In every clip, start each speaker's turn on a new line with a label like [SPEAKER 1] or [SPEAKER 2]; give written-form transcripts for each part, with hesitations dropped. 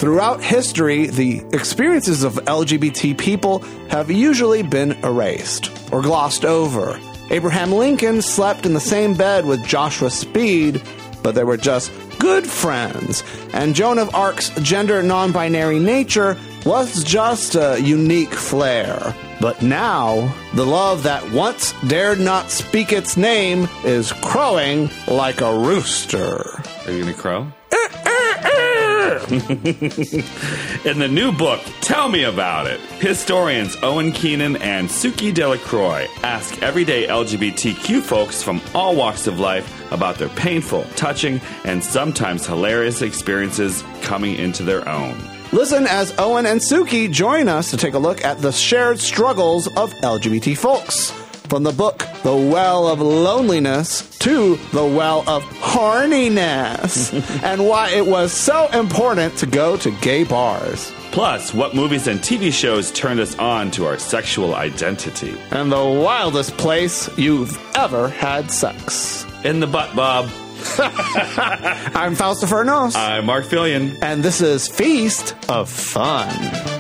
[SPEAKER 1] Throughout history, the experiences of LGBT people have usually been erased or glossed over. Abraham Lincoln slept in the same bed with Joshua Speed, but they were just good friends. And Joan of Arc's gender non-binary nature was just a unique flair. But now, the love that once dared not speak its name is crowing like a rooster.
[SPEAKER 2] Are you going to crow? In the new book, Tell Me About It, historians Owen Keenan and Suki Delacroix ask everyday LGBTQ folks from all walks of life about their painful, touching, and sometimes hilarious experiences coming into their own.
[SPEAKER 1] Listen as Owen and Suki join us to take a look at the shared struggles of LGBT folks. From the book, The Well of Loneliness, to The Well of Horniness, and why it was so important to go to gay bars.
[SPEAKER 2] Plus, what movies and TV shows turned us on to our sexual identity.
[SPEAKER 1] And the wildest place you've ever had sex.
[SPEAKER 2] In the butt, Bob.
[SPEAKER 1] I'm Fausto Fernos.
[SPEAKER 2] I'm Mark Fillion.
[SPEAKER 1] And this is Feast of Fun.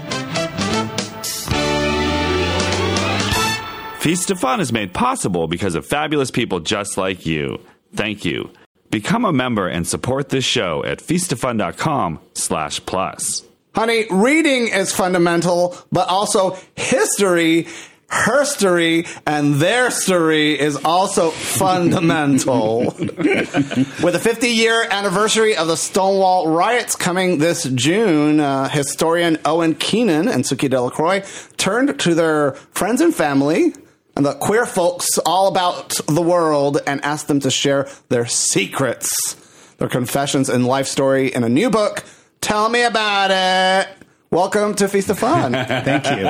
[SPEAKER 2] Feast of Fun is made possible because of fabulous people just like you. Thank you. Become a member and support this show at feastoffun.com/plus.
[SPEAKER 1] Honey, reading is fundamental, but also history, herstory, and their story is also fundamental. With the 50-year anniversary of the Stonewall riots coming this June, historian Owen Keenan and Suki Delacroix turned to their friends and family and the queer folks all about the world and asked them to share their secrets, their confessions and life story in a new book. Tell me about it. Welcome to Feast of Fun.
[SPEAKER 3] Thank you.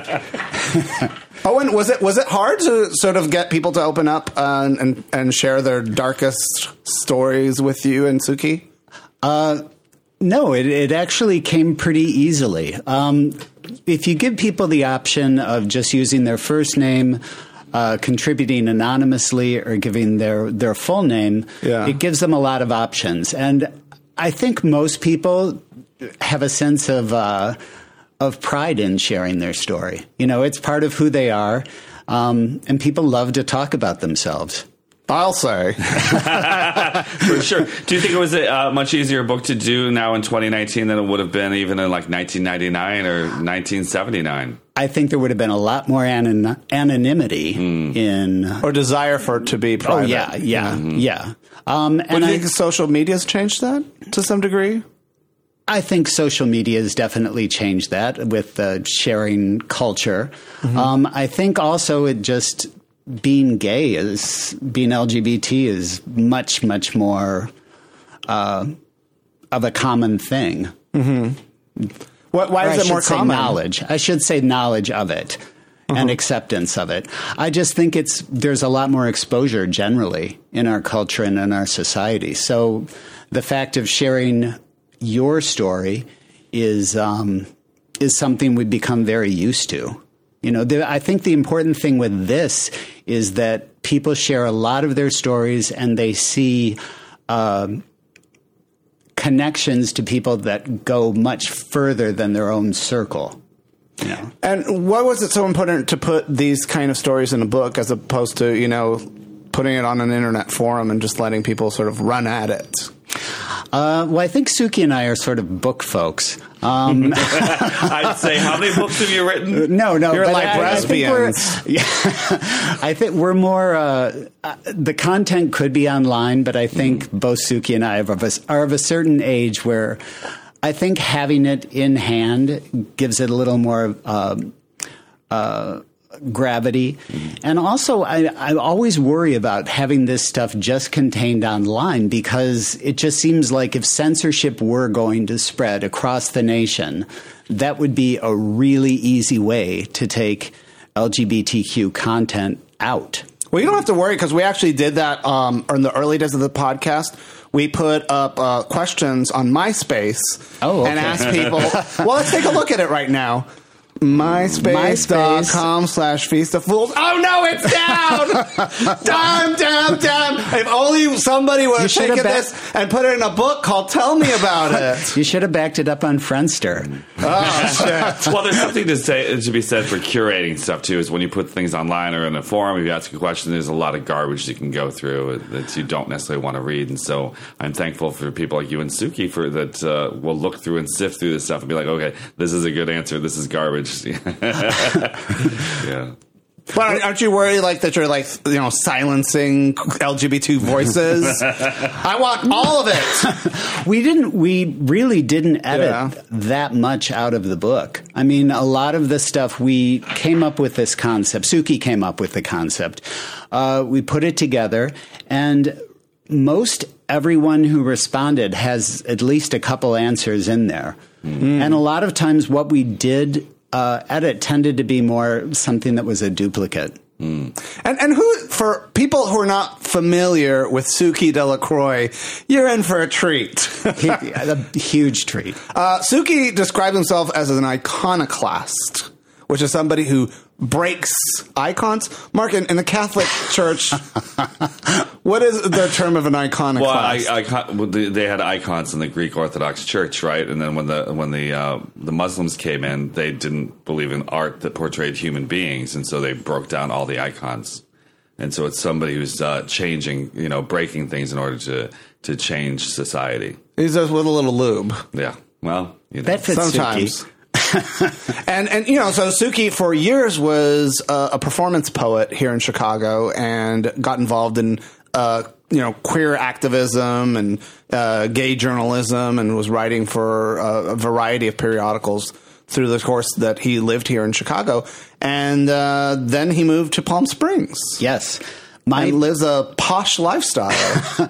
[SPEAKER 1] Owen, was it hard to sort of get people to open up and share their darkest stories with you and Suki?
[SPEAKER 3] No, it actually came pretty easily. If you give people the option of just using their first name, contributing anonymously, or giving their full name, it gives them a lot of options. And I think most people have a sense of pride in sharing their story. You know, it's part of who they are, and people love to talk about themselves.
[SPEAKER 1] I'll say.
[SPEAKER 2] For sure. Do you think it was a much easier book to do now in 2019 than it would have been even in like 1999 or 1979?
[SPEAKER 3] I think there would have been a lot more anonymity in...
[SPEAKER 1] Or desire for it to be private.
[SPEAKER 3] Oh, yeah.
[SPEAKER 1] Do you
[SPEAKER 3] And
[SPEAKER 1] think social media's changed that to some degree?
[SPEAKER 3] I think social media has definitely changed that with the sharing culture. I think also it just... being LGBT is much, much more of a common thing.
[SPEAKER 1] Mm-hmm. Why is it more common?
[SPEAKER 3] Knowledge. I should say knowledge of it and acceptance of it. I just think there's a lot more exposure generally in our culture and in our society. So the fact of sharing your story is something we've become very used to. You know, I think the important thing with this is that people share a lot of their stories and they see connections to people that go much further than their own circle. You know?
[SPEAKER 1] And why was it so important to put these kind of stories in a book as opposed to, putting it on an internet forum and just letting people sort of run at it?
[SPEAKER 3] Well, I think Suki and I are sort of book folks.
[SPEAKER 2] I'd say, how many books have you written?
[SPEAKER 3] No.
[SPEAKER 1] You're like lesbians.
[SPEAKER 3] I think we're more, the content could be online, but I think both Suki and I are of a certain age where I think having it in hand gives it a little more gravity. And also, I always worry about having this stuff just contained online because it just seems like if censorship were going to spread across the nation, that would be a really easy way to take LGBTQ content out.
[SPEAKER 1] Well, you don't have to worry because we actually did that in the early days of the podcast. We put up questions on MySpace and asked people, well, let's take a look at it right now. MySpace.com/Feast of Fools. Oh no, it's down! Damn. If only somebody would have taken this and put it in a book called Tell Me About It.
[SPEAKER 3] You should have backed it up on Friendster.
[SPEAKER 1] Oh, shit.
[SPEAKER 2] Well, there's something to be said for curating stuff, too, is when you put things online or in a forum, if you ask a question, there's a lot of garbage you can go through that you don't necessarily want to read. And so I'm thankful for people like you and Suki that will look through and sift through this stuff and be like, okay, this is a good answer. This is garbage. Yeah.
[SPEAKER 1] But aren't you worried that you're silencing LGBT voices? I want all of it.
[SPEAKER 3] We really didn't edit that much out of the book. I mean, a lot of the stuff we came up with this concept. Suki came up with the concept. We put it together, and most everyone who responded has at least a couple answers in there. And a lot of times what we did edit tended to be more something that was a duplicate.
[SPEAKER 1] And who, for people who are not familiar with Suki Delacroix, you're in for a treat.
[SPEAKER 3] A huge treat.
[SPEAKER 1] Suki describes himself as an iconoclast, which is somebody who breaks icons. Mark, in the Catholic Church, what is the term of an iconoclast?
[SPEAKER 2] Well, they had icons in the Greek Orthodox Church, right? And then when the Muslims came in, they didn't believe in art that portrayed human beings, and so they broke down all the icons. And so it's somebody who's changing, breaking things in order to change society.
[SPEAKER 1] He's just with a little lube.
[SPEAKER 2] Yeah. Well,
[SPEAKER 3] that fits
[SPEAKER 1] sometimes.
[SPEAKER 3] Suki.
[SPEAKER 1] and so Suki for years was a performance poet here in Chicago and got involved in queer activism and gay journalism, and was writing for a variety of periodicals through the course that he lived here in Chicago. And then he moved to Palm Springs.
[SPEAKER 3] Yes.
[SPEAKER 1] And lives a posh lifestyle.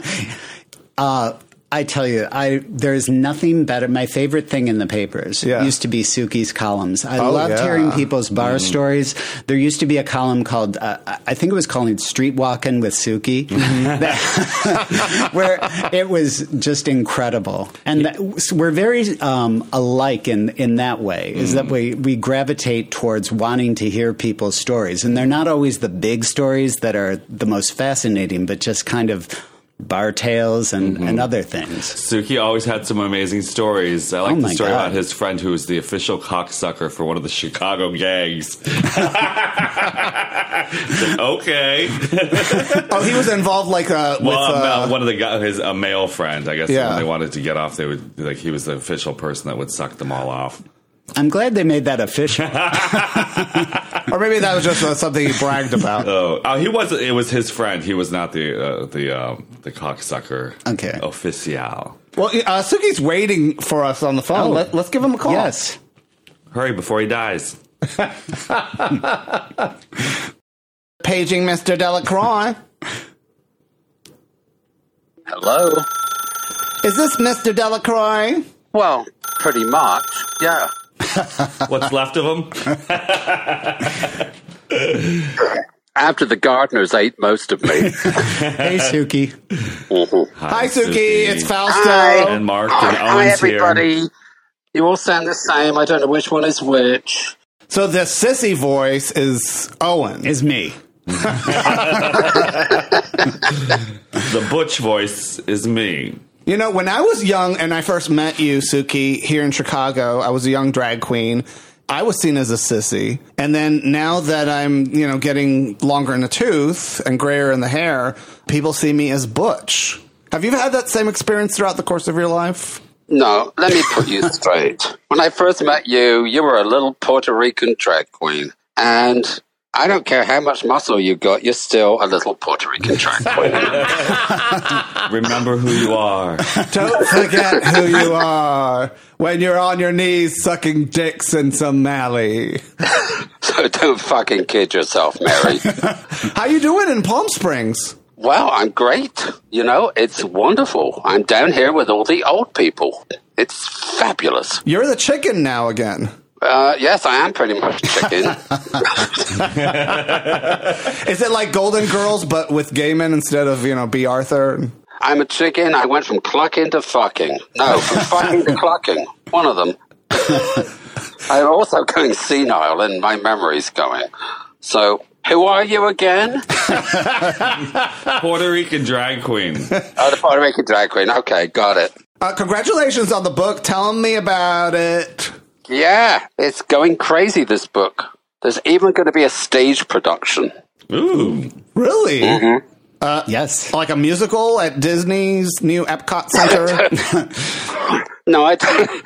[SPEAKER 3] I tell you, there's nothing better. My favorite thing in the papers used to be Suki's columns. I loved hearing people's bar stories. There used to be a column called, I think it was called Street Walking with Suki, where it was just incredible. And we're very alike in that way, is that we gravitate towards wanting to hear people's stories. And they're not always the big stories that are the most fascinating, but just kind of bar tales and other things.
[SPEAKER 2] Suki always had some amazing stories. I like the story about his friend who was the official cocksucker for one of the Chicago gangs. Okay.
[SPEAKER 1] Oh, he was involved with
[SPEAKER 2] one of the guys, a male friend, I guess. When they wanted to get off, they would he was the official person that would suck them all off.
[SPEAKER 3] I'm glad they made that official.
[SPEAKER 1] Or maybe that was just something he bragged about.
[SPEAKER 2] He was. It was his friend. He was not the cocksucker.
[SPEAKER 3] Okay.
[SPEAKER 2] Official.
[SPEAKER 1] Well, Suki's waiting for us on the phone. Let's give him a call.
[SPEAKER 3] Yes.
[SPEAKER 2] Hurry before he dies.
[SPEAKER 1] Paging Mr. Delacroix.
[SPEAKER 4] Hello.
[SPEAKER 1] Is this Mr. Delacroix?
[SPEAKER 4] Well, pretty much, yeah.
[SPEAKER 2] What's left of him?
[SPEAKER 4] After the gardeners ate most of me.
[SPEAKER 3] Hey, Suki.
[SPEAKER 1] Hi, Suki. It's Fausto.
[SPEAKER 4] Hi.
[SPEAKER 2] And Mark and
[SPEAKER 4] Hi,
[SPEAKER 2] Owen's
[SPEAKER 4] everybody.
[SPEAKER 2] here.
[SPEAKER 4] You all sound the same. I don't know which one is which.
[SPEAKER 1] So the sissy voice is Owen.
[SPEAKER 3] Is me.
[SPEAKER 2] The butch voice is me.
[SPEAKER 1] When I was young and I first met you, Suki, here in Chicago, I was a young drag queen. I was seen as a sissy. And then now that I'm, getting longer in the tooth and grayer in the hair, people see me as butch. Have you had that same experience throughout the course of your life?
[SPEAKER 4] No, let me put you straight. When I first met you, you were a little Puerto Rican drag queen. And I don't care how much muscle you got, you're still a little Puerto Rican drag queen.
[SPEAKER 2] Remember who you are.
[SPEAKER 1] Don't forget who you are when you're on your knees sucking dicks in some alley.
[SPEAKER 4] So don't fucking kid yourself, Mary.
[SPEAKER 1] How you doing in Palm Springs?
[SPEAKER 4] Well, I'm great. It's wonderful. I'm down here with all the old people. It's fabulous.
[SPEAKER 1] You're the chicken now again.
[SPEAKER 4] Yes, I am pretty much chicken.
[SPEAKER 1] Is it like Golden Girls, but with gay men instead of, B. Arthur?
[SPEAKER 4] I'm a chicken. I went from clucking to fucking. No, from fucking to clucking. One of them. I'm also going senile and my memory's going. So, who are you again?
[SPEAKER 2] Puerto Rican drag queen.
[SPEAKER 4] Oh, the Puerto Rican drag queen. Okay, got it.
[SPEAKER 1] Congratulations on the book. Tell me about it.
[SPEAKER 4] Yeah, it's going crazy, this book. There's even going to be a stage production.
[SPEAKER 2] Ooh.
[SPEAKER 1] Really?
[SPEAKER 4] Mm-hmm.
[SPEAKER 3] Yes.
[SPEAKER 1] Like a musical at Disney's new Epcot Center?
[SPEAKER 4] No, I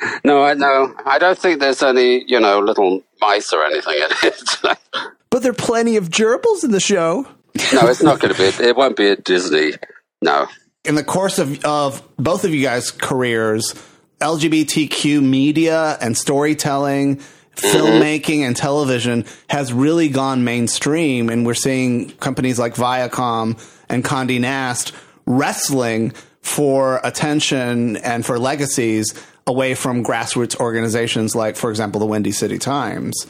[SPEAKER 4] don't think there's any, little mice or anything in it.
[SPEAKER 5] But there are plenty of gerbils in the show.
[SPEAKER 4] No, it's not going to be. It won't be at Disney. No.
[SPEAKER 1] In the course of both of you guys' careers, LGBTQ media and storytelling, filmmaking and television has really gone mainstream, and we're seeing companies like Viacom and Condé Nast wrestling for attention and for legacies away from grassroots organizations like, for example, the Windy City Times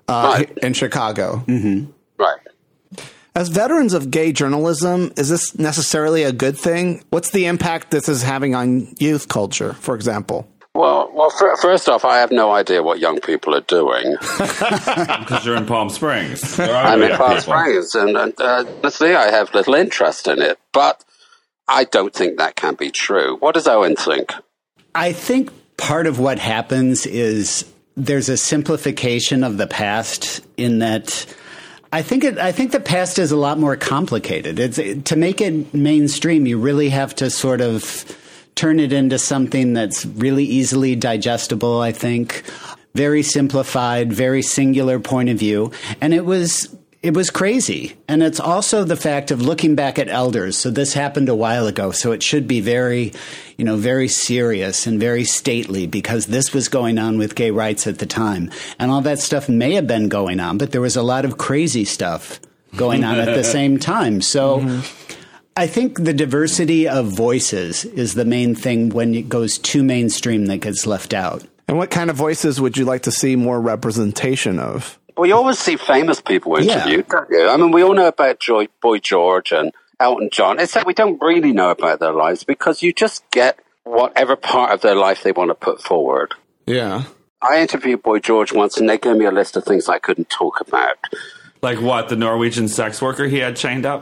[SPEAKER 1] in Chicago.
[SPEAKER 4] Mm-hmm. Right.
[SPEAKER 1] As veterans of gay journalism, is this necessarily a good thing? What's the impact this is having on youth culture, for example?
[SPEAKER 4] Well, first off, I have no idea what young people are doing.
[SPEAKER 2] Because you're in Palm Springs.
[SPEAKER 4] I'm in Palm Springs, and honestly, I have little interest in it. But I don't think that can be true. What does Owen think?
[SPEAKER 3] I think part of what happens is there's a simplification of the past in that I think the past is a lot more complicated. To make it mainstream, you really have to sort of turn it into something that's really easily digestible, I think. Very simplified, very singular point of view. And it was crazy. And it's also the fact of looking back at elders. So this happened a while ago. So it should be very, very serious and very stately because this was going on with gay rights at the time. And all that stuff may have been going on, but there was a lot of crazy stuff going on at the same time. So I think the diversity of voices is the main thing when it goes too mainstream that gets left out.
[SPEAKER 1] And what kind of voices would you like to see more representation of?
[SPEAKER 4] Well, you always see famous people interviewed, don't you? I mean, we all know about Boy George and Elton John. It's that we don't really know about their lives because you just get whatever part of their life they want to put forward.
[SPEAKER 1] Yeah.
[SPEAKER 4] I interviewed Boy George once, and they gave me a list of things I couldn't talk about.
[SPEAKER 2] Like what? The Norwegian sex worker he had chained up?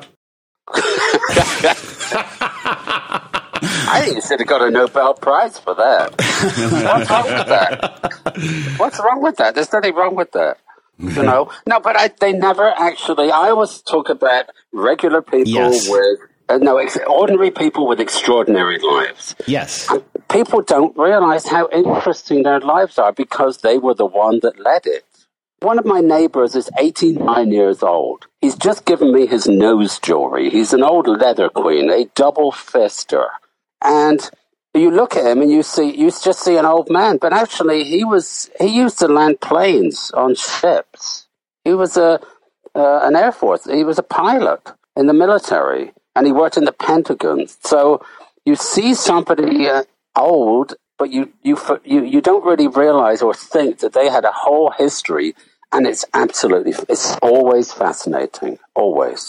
[SPEAKER 4] I think you should have got a Nobel Prize for that. What's wrong with that? What's wrong with that? There's nothing wrong with that. No, but they never actually. I always talk about regular people with ordinary people with extraordinary lives.
[SPEAKER 3] Yes,
[SPEAKER 4] and people don't realize how interesting their lives are because they were the one that led it. One of my neighbors is 89 years old. He's just given me his nose jewelry. He's an old leather queen, a double fister. And you look at him and you just see an old man, but actually he used to land planes on ships. He was an Air Force. He was a pilot in the military, and he worked in the Pentagon. So you see somebody old, but you don't really realize or think that they had a whole history, and it's always fascinating, always.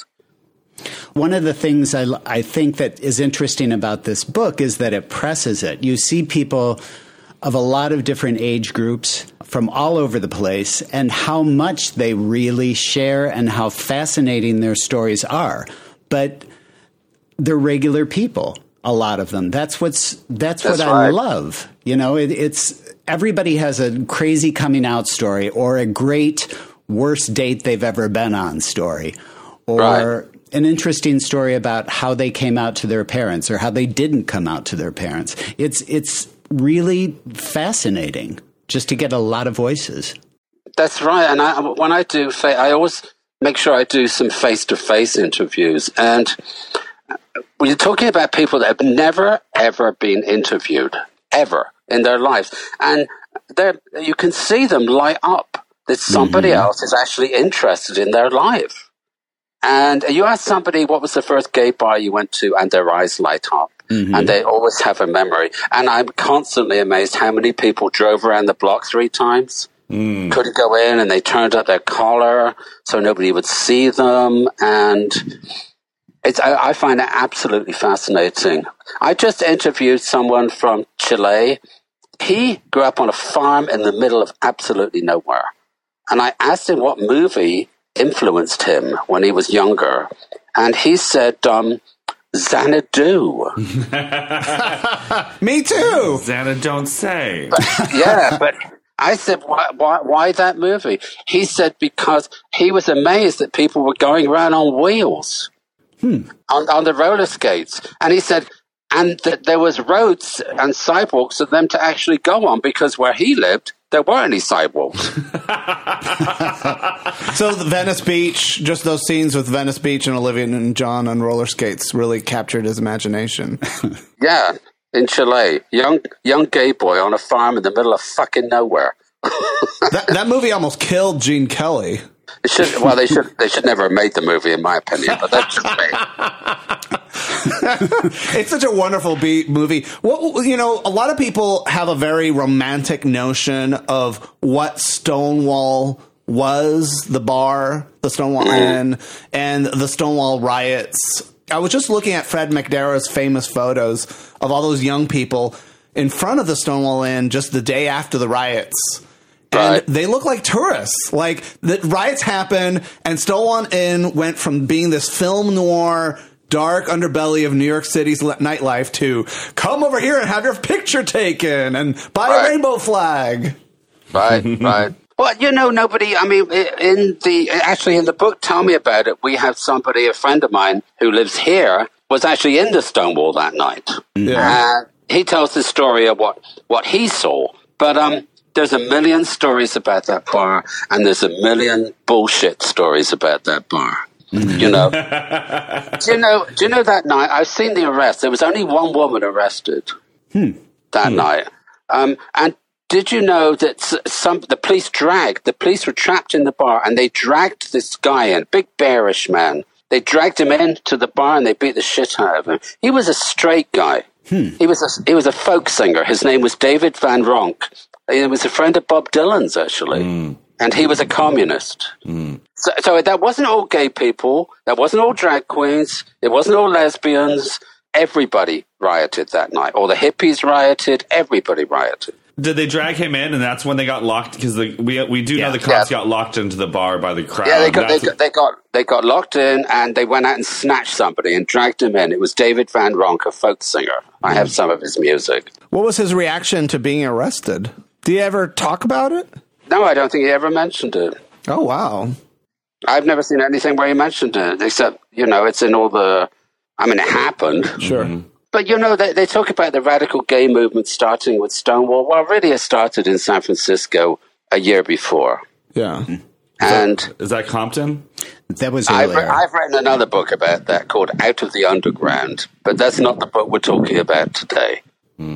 [SPEAKER 3] One of the things I think that is interesting about this book is that it presses it. You see people of a lot of different age groups from all over the place and how much they really share and how fascinating their stories are. But they're regular people, a lot of them. That's what right. I love. It's everybody has a crazy coming out story or a great worst date they've ever been on story or right. An interesting story about how they came out to their parents or how they didn't come out to their parents. It's really fascinating just to get a lot of voices.
[SPEAKER 4] That's right. And when I do, I always make sure I do some face-to-face interviews. And when you're talking about people that have never, ever been interviewed, ever in their lives, and you can see them light up that somebody else is actually interested in their life. And you ask somebody, what was the first gay bar you went to, and their eyes light up. And they always have a memory. And I'm constantly amazed how many people drove around the block 3 times, couldn't go in, and they turned up their collar so nobody would see them. And I find it absolutely fascinating. I just interviewed someone from Chile. he grew up on a farm in the middle of absolutely nowhere. And I asked him what movie influenced him when he was younger. And he said, Xanadu.
[SPEAKER 1] Me too.
[SPEAKER 2] Xana, don't say.
[SPEAKER 4] But I said, why that movie? He said, because he was amazed that people were going around on wheels, on the roller skates. And he said, and that there was roads and sidewalks for them to actually go on, because where he lived, there weren't any sidewalks.
[SPEAKER 1] So the Venice Beach, just those scenes with Venice Beach and Olivia Newton-John on roller skates really captured his imagination.
[SPEAKER 4] Yeah, in Chile. Young gay boy on a farm in the middle of fucking nowhere.
[SPEAKER 1] that movie almost killed Gene Kelly.
[SPEAKER 4] They should never have made the movie, in my opinion, but that's just me.
[SPEAKER 1] It's such a wonderful movie. A lot of people have a very romantic notion of what Stonewall was, the bar, the Stonewall Inn, and the Stonewall riots. I was just looking at Fred McNamara's famous photos of all those young people in front of the Stonewall Inn just the day after the riots. And they look like tourists. Like, the riots happened, and Stonewall Inn went from being this film noir, dark underbelly of New York City's nightlife to come over here and have your picture taken and buy a rainbow flag.
[SPEAKER 4] Right. Well, nobody, I mean, in the book, Tell Me About It, we have somebody, a friend of mine who lives here, was actually in the Stonewall that night. Yeah. He tells the story of what he saw. But, there's a million stories about that bar, and there's a million bullshit stories about that bar. You know, do you know that night? I've seen the arrest. There was only one woman arrested that night. And did you know that the police were trapped in the bar, and they dragged this guy in, big bearish man. They dragged him into the bar and they beat the shit out of him. He was a straight guy. He was a folk singer. His name was David Van Ronk. He was a friend of Bob Dylan's, actually. And he was a communist. So that wasn't all gay people. That wasn't all drag queens. It wasn't all lesbians. Everybody rioted that night. All the hippies rioted. Everybody rioted.
[SPEAKER 2] Did they drag him in, and that's when they got locked? Because we do know the cops got locked into the bar by the crowd.
[SPEAKER 4] Yeah, they got locked in, and they went out and snatched somebody and dragged him in. It was David Van Ronk, a folk singer. I have some of his music.
[SPEAKER 1] What was his reaction to being arrested? Did he ever talk about it?
[SPEAKER 4] No, I don't think he ever mentioned it.
[SPEAKER 1] Oh, wow.
[SPEAKER 4] I've never seen anything where he mentioned it, except, it's in all the... I mean, it happened.
[SPEAKER 1] Sure.
[SPEAKER 4] But, they talk about the radical gay movement starting with Stonewall. Well, really, it started in San Francisco a year before.
[SPEAKER 1] Yeah.
[SPEAKER 4] And
[SPEAKER 2] is that Compton?
[SPEAKER 3] That was earlier.
[SPEAKER 4] I've written another book about that called Out of the Underground, but that's not the book we're talking about today.
[SPEAKER 1] All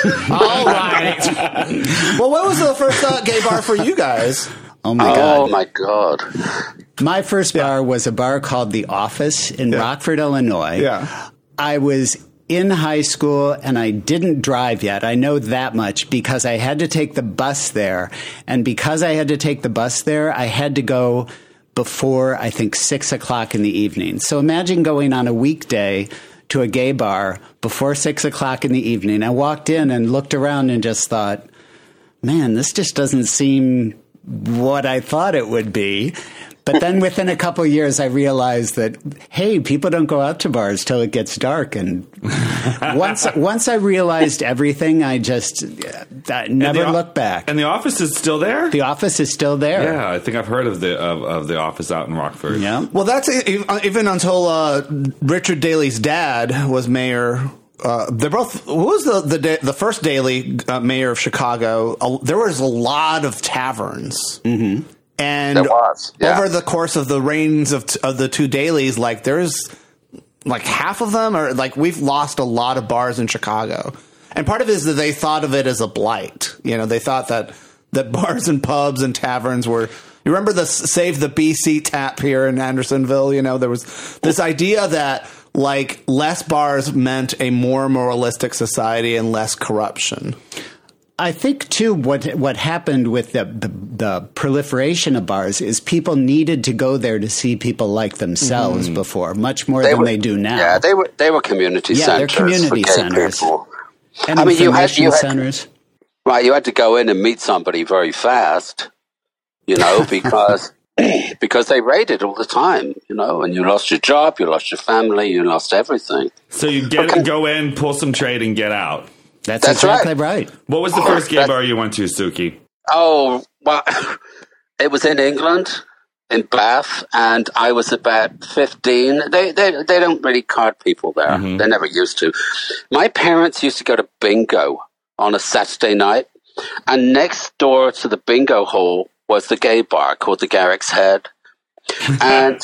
[SPEAKER 1] right. Well, what was the first gay bar for you guys?
[SPEAKER 3] Oh, my God.
[SPEAKER 4] Oh, my God.
[SPEAKER 3] My first bar was a bar called The Office in Rockford, Illinois.
[SPEAKER 1] Yeah.
[SPEAKER 3] I was in high school, and I didn't drive yet. I know that much because I had to take the bus there. And because I had to take the bus there, I had to go before, I think, 6 o'clock in the evening. So imagine going on a weekday to a gay bar before 6 o'clock in the evening. I walked in and looked around and just thought, man, this just doesn't seem what I thought it would be. But then within a couple of years, I realized that, hey, people don't go out to bars till it gets dark. And once I realized everything, I just never looked back.
[SPEAKER 2] And the office is still there?
[SPEAKER 3] The office is still there.
[SPEAKER 2] Yeah, I think I've heard of the office out in Rockford.
[SPEAKER 3] Yeah.
[SPEAKER 1] Well, that's even until Richard Daley's dad was mayor. They're both. Who was the first Daley mayor of Chicago? There was a lot of taverns. Mm-hmm. And over the course of the reigns of the two Daleys, there's half of them are we've lost a lot of bars in Chicago. And part of it is that they thought of it as a blight. They thought that bars and pubs and taverns were. You remember the Save the BC tap here in Andersonville? There was this idea that less bars meant a more moralistic society and less corruption.
[SPEAKER 3] I think, too, what happened with the proliferation of bars is people needed to go there to see people like themselves before, much more than they do now.
[SPEAKER 4] Yeah, they were community centers.
[SPEAKER 3] Yeah, they're community centers.
[SPEAKER 4] People.
[SPEAKER 3] And information centers.
[SPEAKER 4] Right, you had to go in and meet somebody very fast, because because they raided all the time, and you lost your job, you lost your family, you lost everything.
[SPEAKER 2] So you go in, pull some trade, and get out.
[SPEAKER 3] That's exactly right.
[SPEAKER 2] What was the first gay bar you went to, Suki?
[SPEAKER 4] Oh, well, it was in England, in Bath, and I was about 15. They don't really card people there. Mm-hmm. They never used to. My parents used to go to bingo on a Saturday night, and next door to the bingo hall was the gay bar called the Garrick's Head. And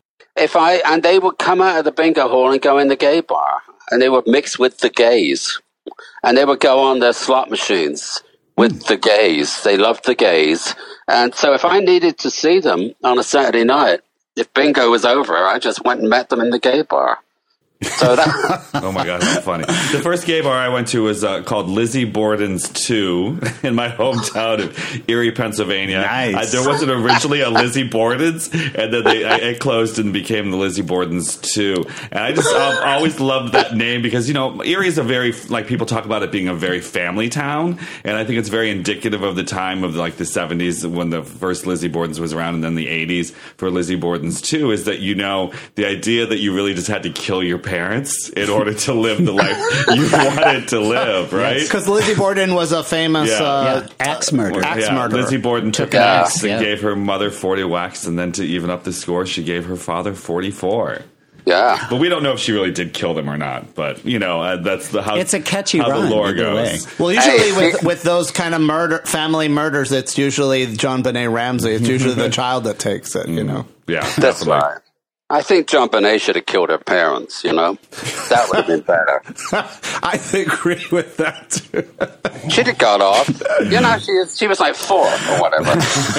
[SPEAKER 4] they would come out of the bingo hall and go in the gay bar, and they would mix with the gays, and they would go on their slot machines with the gays. They loved the gays. And so if I needed to see them on a Saturday night, if bingo was over, I just went and met them in the gay bar. So that.
[SPEAKER 2] Oh my God, that's funny. The first gay bar I went to was called Lizzie Borden's 2 in my hometown of Erie, Pennsylvania.
[SPEAKER 3] Nice.
[SPEAKER 2] There wasn't originally a Lizzie Borden's, and then it closed and became the Lizzie Borden's 2. And I just always loved that name because, Erie is a very, people talk about it being a very family town, and I think it's very indicative of the time of the 70s when the first Lizzie Borden's was around, and then the 80s for Lizzie Borden's 2 is that, the idea that you really just had to kill your parents in order to live the life you wanted to live, right?
[SPEAKER 1] Because Lizzie Borden was a famous
[SPEAKER 3] axe murderer.
[SPEAKER 2] Lizzie Borden took an axe and gave her mother 40 whacks, and then to even up the score, she gave her father 44.
[SPEAKER 4] Yeah.
[SPEAKER 2] But we don't know if she really did kill them or not. But, that's how
[SPEAKER 3] it's a catchy
[SPEAKER 2] how
[SPEAKER 3] rhyme,
[SPEAKER 2] the lore goes.
[SPEAKER 1] Well, usually with those kind of family murders, it's usually John Benet Ramsey. It's usually the child that takes it,
[SPEAKER 2] Yeah,
[SPEAKER 4] that's
[SPEAKER 2] definitely.
[SPEAKER 4] right. I think John Benet should have killed her parents, That would have been better.
[SPEAKER 1] I agree with that, too.
[SPEAKER 4] She'd have got off. She was like 4 or whatever.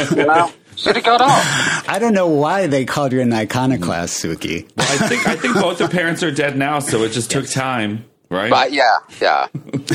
[SPEAKER 4] She'd have got off.
[SPEAKER 3] I don't know why they called you an iconoclast, Suki.
[SPEAKER 2] I think both her parents are dead now, so it just took time, right?
[SPEAKER 4] But yeah.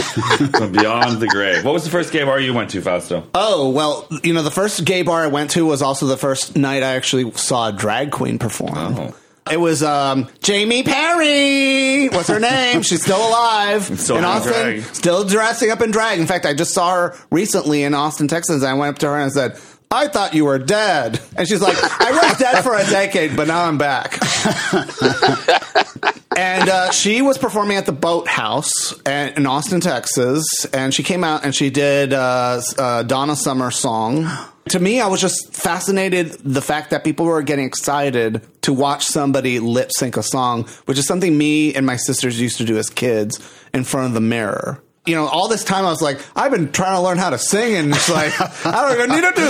[SPEAKER 2] Beyond the grave. What was the first gay bar you went to, Fausto?
[SPEAKER 1] Oh, well, the first gay bar I went to was also the first night I actually saw a drag queen perform.
[SPEAKER 2] Oh.
[SPEAKER 1] It was Jamie Perry. What's her name? She's still alive
[SPEAKER 2] Still
[SPEAKER 1] in
[SPEAKER 2] in
[SPEAKER 1] Austin.
[SPEAKER 2] drag.
[SPEAKER 1] Still dressing up in drag. In fact, I just saw her recently in Austin, Texas. And I went up to her and I said, I thought you were dead. And she's like, I was dead for a decade, but now I'm back. And she was performing at the Boathouse in Austin, Texas. And she came out and she did Donna Summer's song. To me, I was just fascinated the fact that people were getting excited to watch somebody lip sync a song, which is something me and my sisters used to do as kids in front of the mirror. All this time I was like, I've been trying to learn how to sing, and it's like, I don't even need to do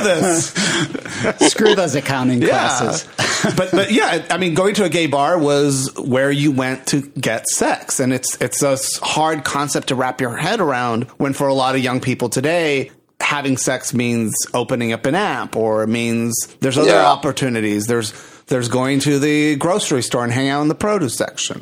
[SPEAKER 1] this.
[SPEAKER 3] Screw those accounting classes.
[SPEAKER 1] But yeah, I mean, going to a gay bar was where you went to get sex, and it's a hard concept to wrap your head around when for a lot of young people today, having sex means opening up an app, or it means there's other opportunities. There's going to the grocery store and hang out in the produce section.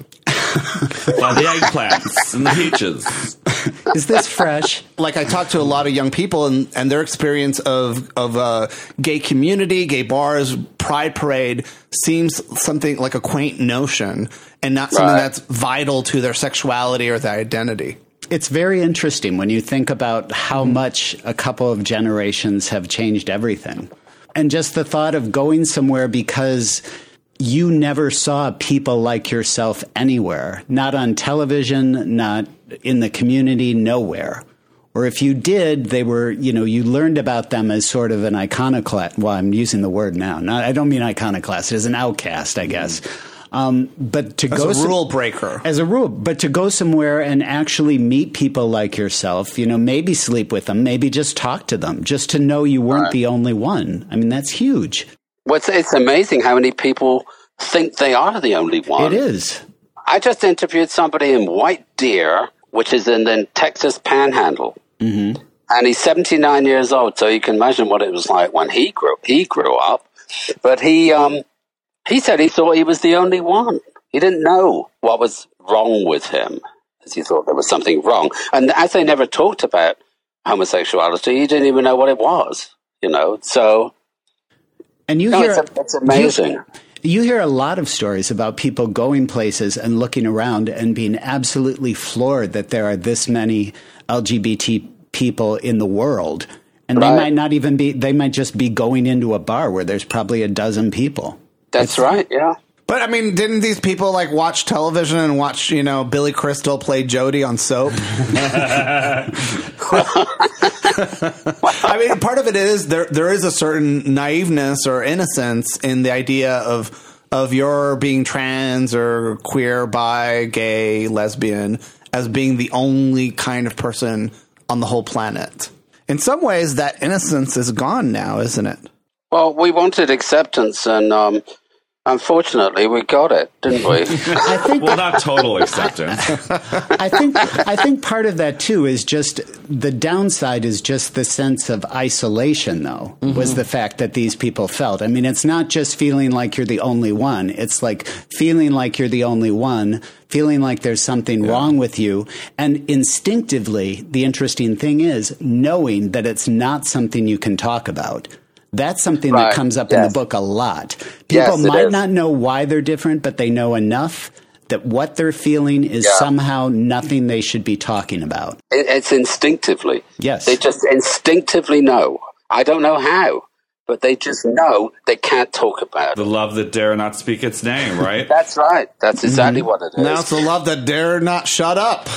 [SPEAKER 2] The eggplants and the peaches.
[SPEAKER 3] Is this fresh?
[SPEAKER 1] Like, I talked to a lot of young people and their experience of gay community, gay bars, Pride Parade seems something like a quaint notion and not something that's vital to their sexuality or their identity.
[SPEAKER 3] It's very interesting when you think about how much a couple of generations have changed everything. And just the thought of going somewhere because you never saw people like yourself anywhere, not on television, not in the community, nowhere. Or if you did, they were, you learned about them as sort of an iconoclast. Well, I'm using the word now. I don't mean iconoclast, as an outcast, I guess. But to go
[SPEAKER 1] as a rule breaker,
[SPEAKER 3] but to go somewhere and actually meet people like yourself, maybe sleep with them, maybe just talk to them, just to know you weren't the only one. I mean, that's huge.
[SPEAKER 4] Well, it's amazing how many people think they are the only one.
[SPEAKER 3] It is.
[SPEAKER 4] I just interviewed somebody in White Deer, which is in the Texas Panhandle, and he's 79 years old. So you can imagine what it was like when he grew up. But he said he thought he was the only one. He didn't know what was wrong with him, as he thought there was something wrong. And as they never talked about homosexuality, he didn't even know what it was. So.
[SPEAKER 3] And it's
[SPEAKER 4] amazing.
[SPEAKER 3] You hear a lot of stories about people going places and looking around and being absolutely floored that there are this many LGBT people in the world. And
[SPEAKER 4] Right.
[SPEAKER 3] they might not even be, they might just be going into a bar where there's probably a dozen people.
[SPEAKER 4] That's right, yeah.
[SPEAKER 1] But I mean, didn't these people like watch television and watch, Billy Crystal play Jody on Soap? I mean, part of it is there is a certain naiveness or innocence in the idea of your being trans or queer, bi, gay, lesbian as being the only kind of person on the whole planet. In some ways, that innocence is gone now, isn't it?
[SPEAKER 4] Well, we wanted acceptance, and unfortunately, we got it, didn't we?
[SPEAKER 3] I think
[SPEAKER 2] Well, not total acceptance.
[SPEAKER 3] I think part of that too is just the downside is just the sense of isolation, though, was the fact that these people felt. I mean, it's not just feeling like you're the only one. It's like feeling like you're the only one, feeling like there's something wrong with you. And instinctively, the interesting thing is knowing that it's not something you can talk about. That's something that
[SPEAKER 4] Right.
[SPEAKER 3] comes up in the
[SPEAKER 4] Yes.
[SPEAKER 3] book a lot.
[SPEAKER 4] Yes,
[SPEAKER 3] People
[SPEAKER 4] it
[SPEAKER 3] might
[SPEAKER 4] is.
[SPEAKER 3] not know why they're different, but they know enough that what they're feeling is
[SPEAKER 4] Yeah.
[SPEAKER 3] somehow nothing they should be talking about.
[SPEAKER 4] It's instinctively.
[SPEAKER 3] Yes.
[SPEAKER 4] They just instinctively know. I don't know how, but they just know they can't talk about
[SPEAKER 2] The
[SPEAKER 4] it.
[SPEAKER 2] love that dare not speak its name, right?
[SPEAKER 4] That's right. That's exactly what it is.
[SPEAKER 1] Now it's the love that dare not shut up.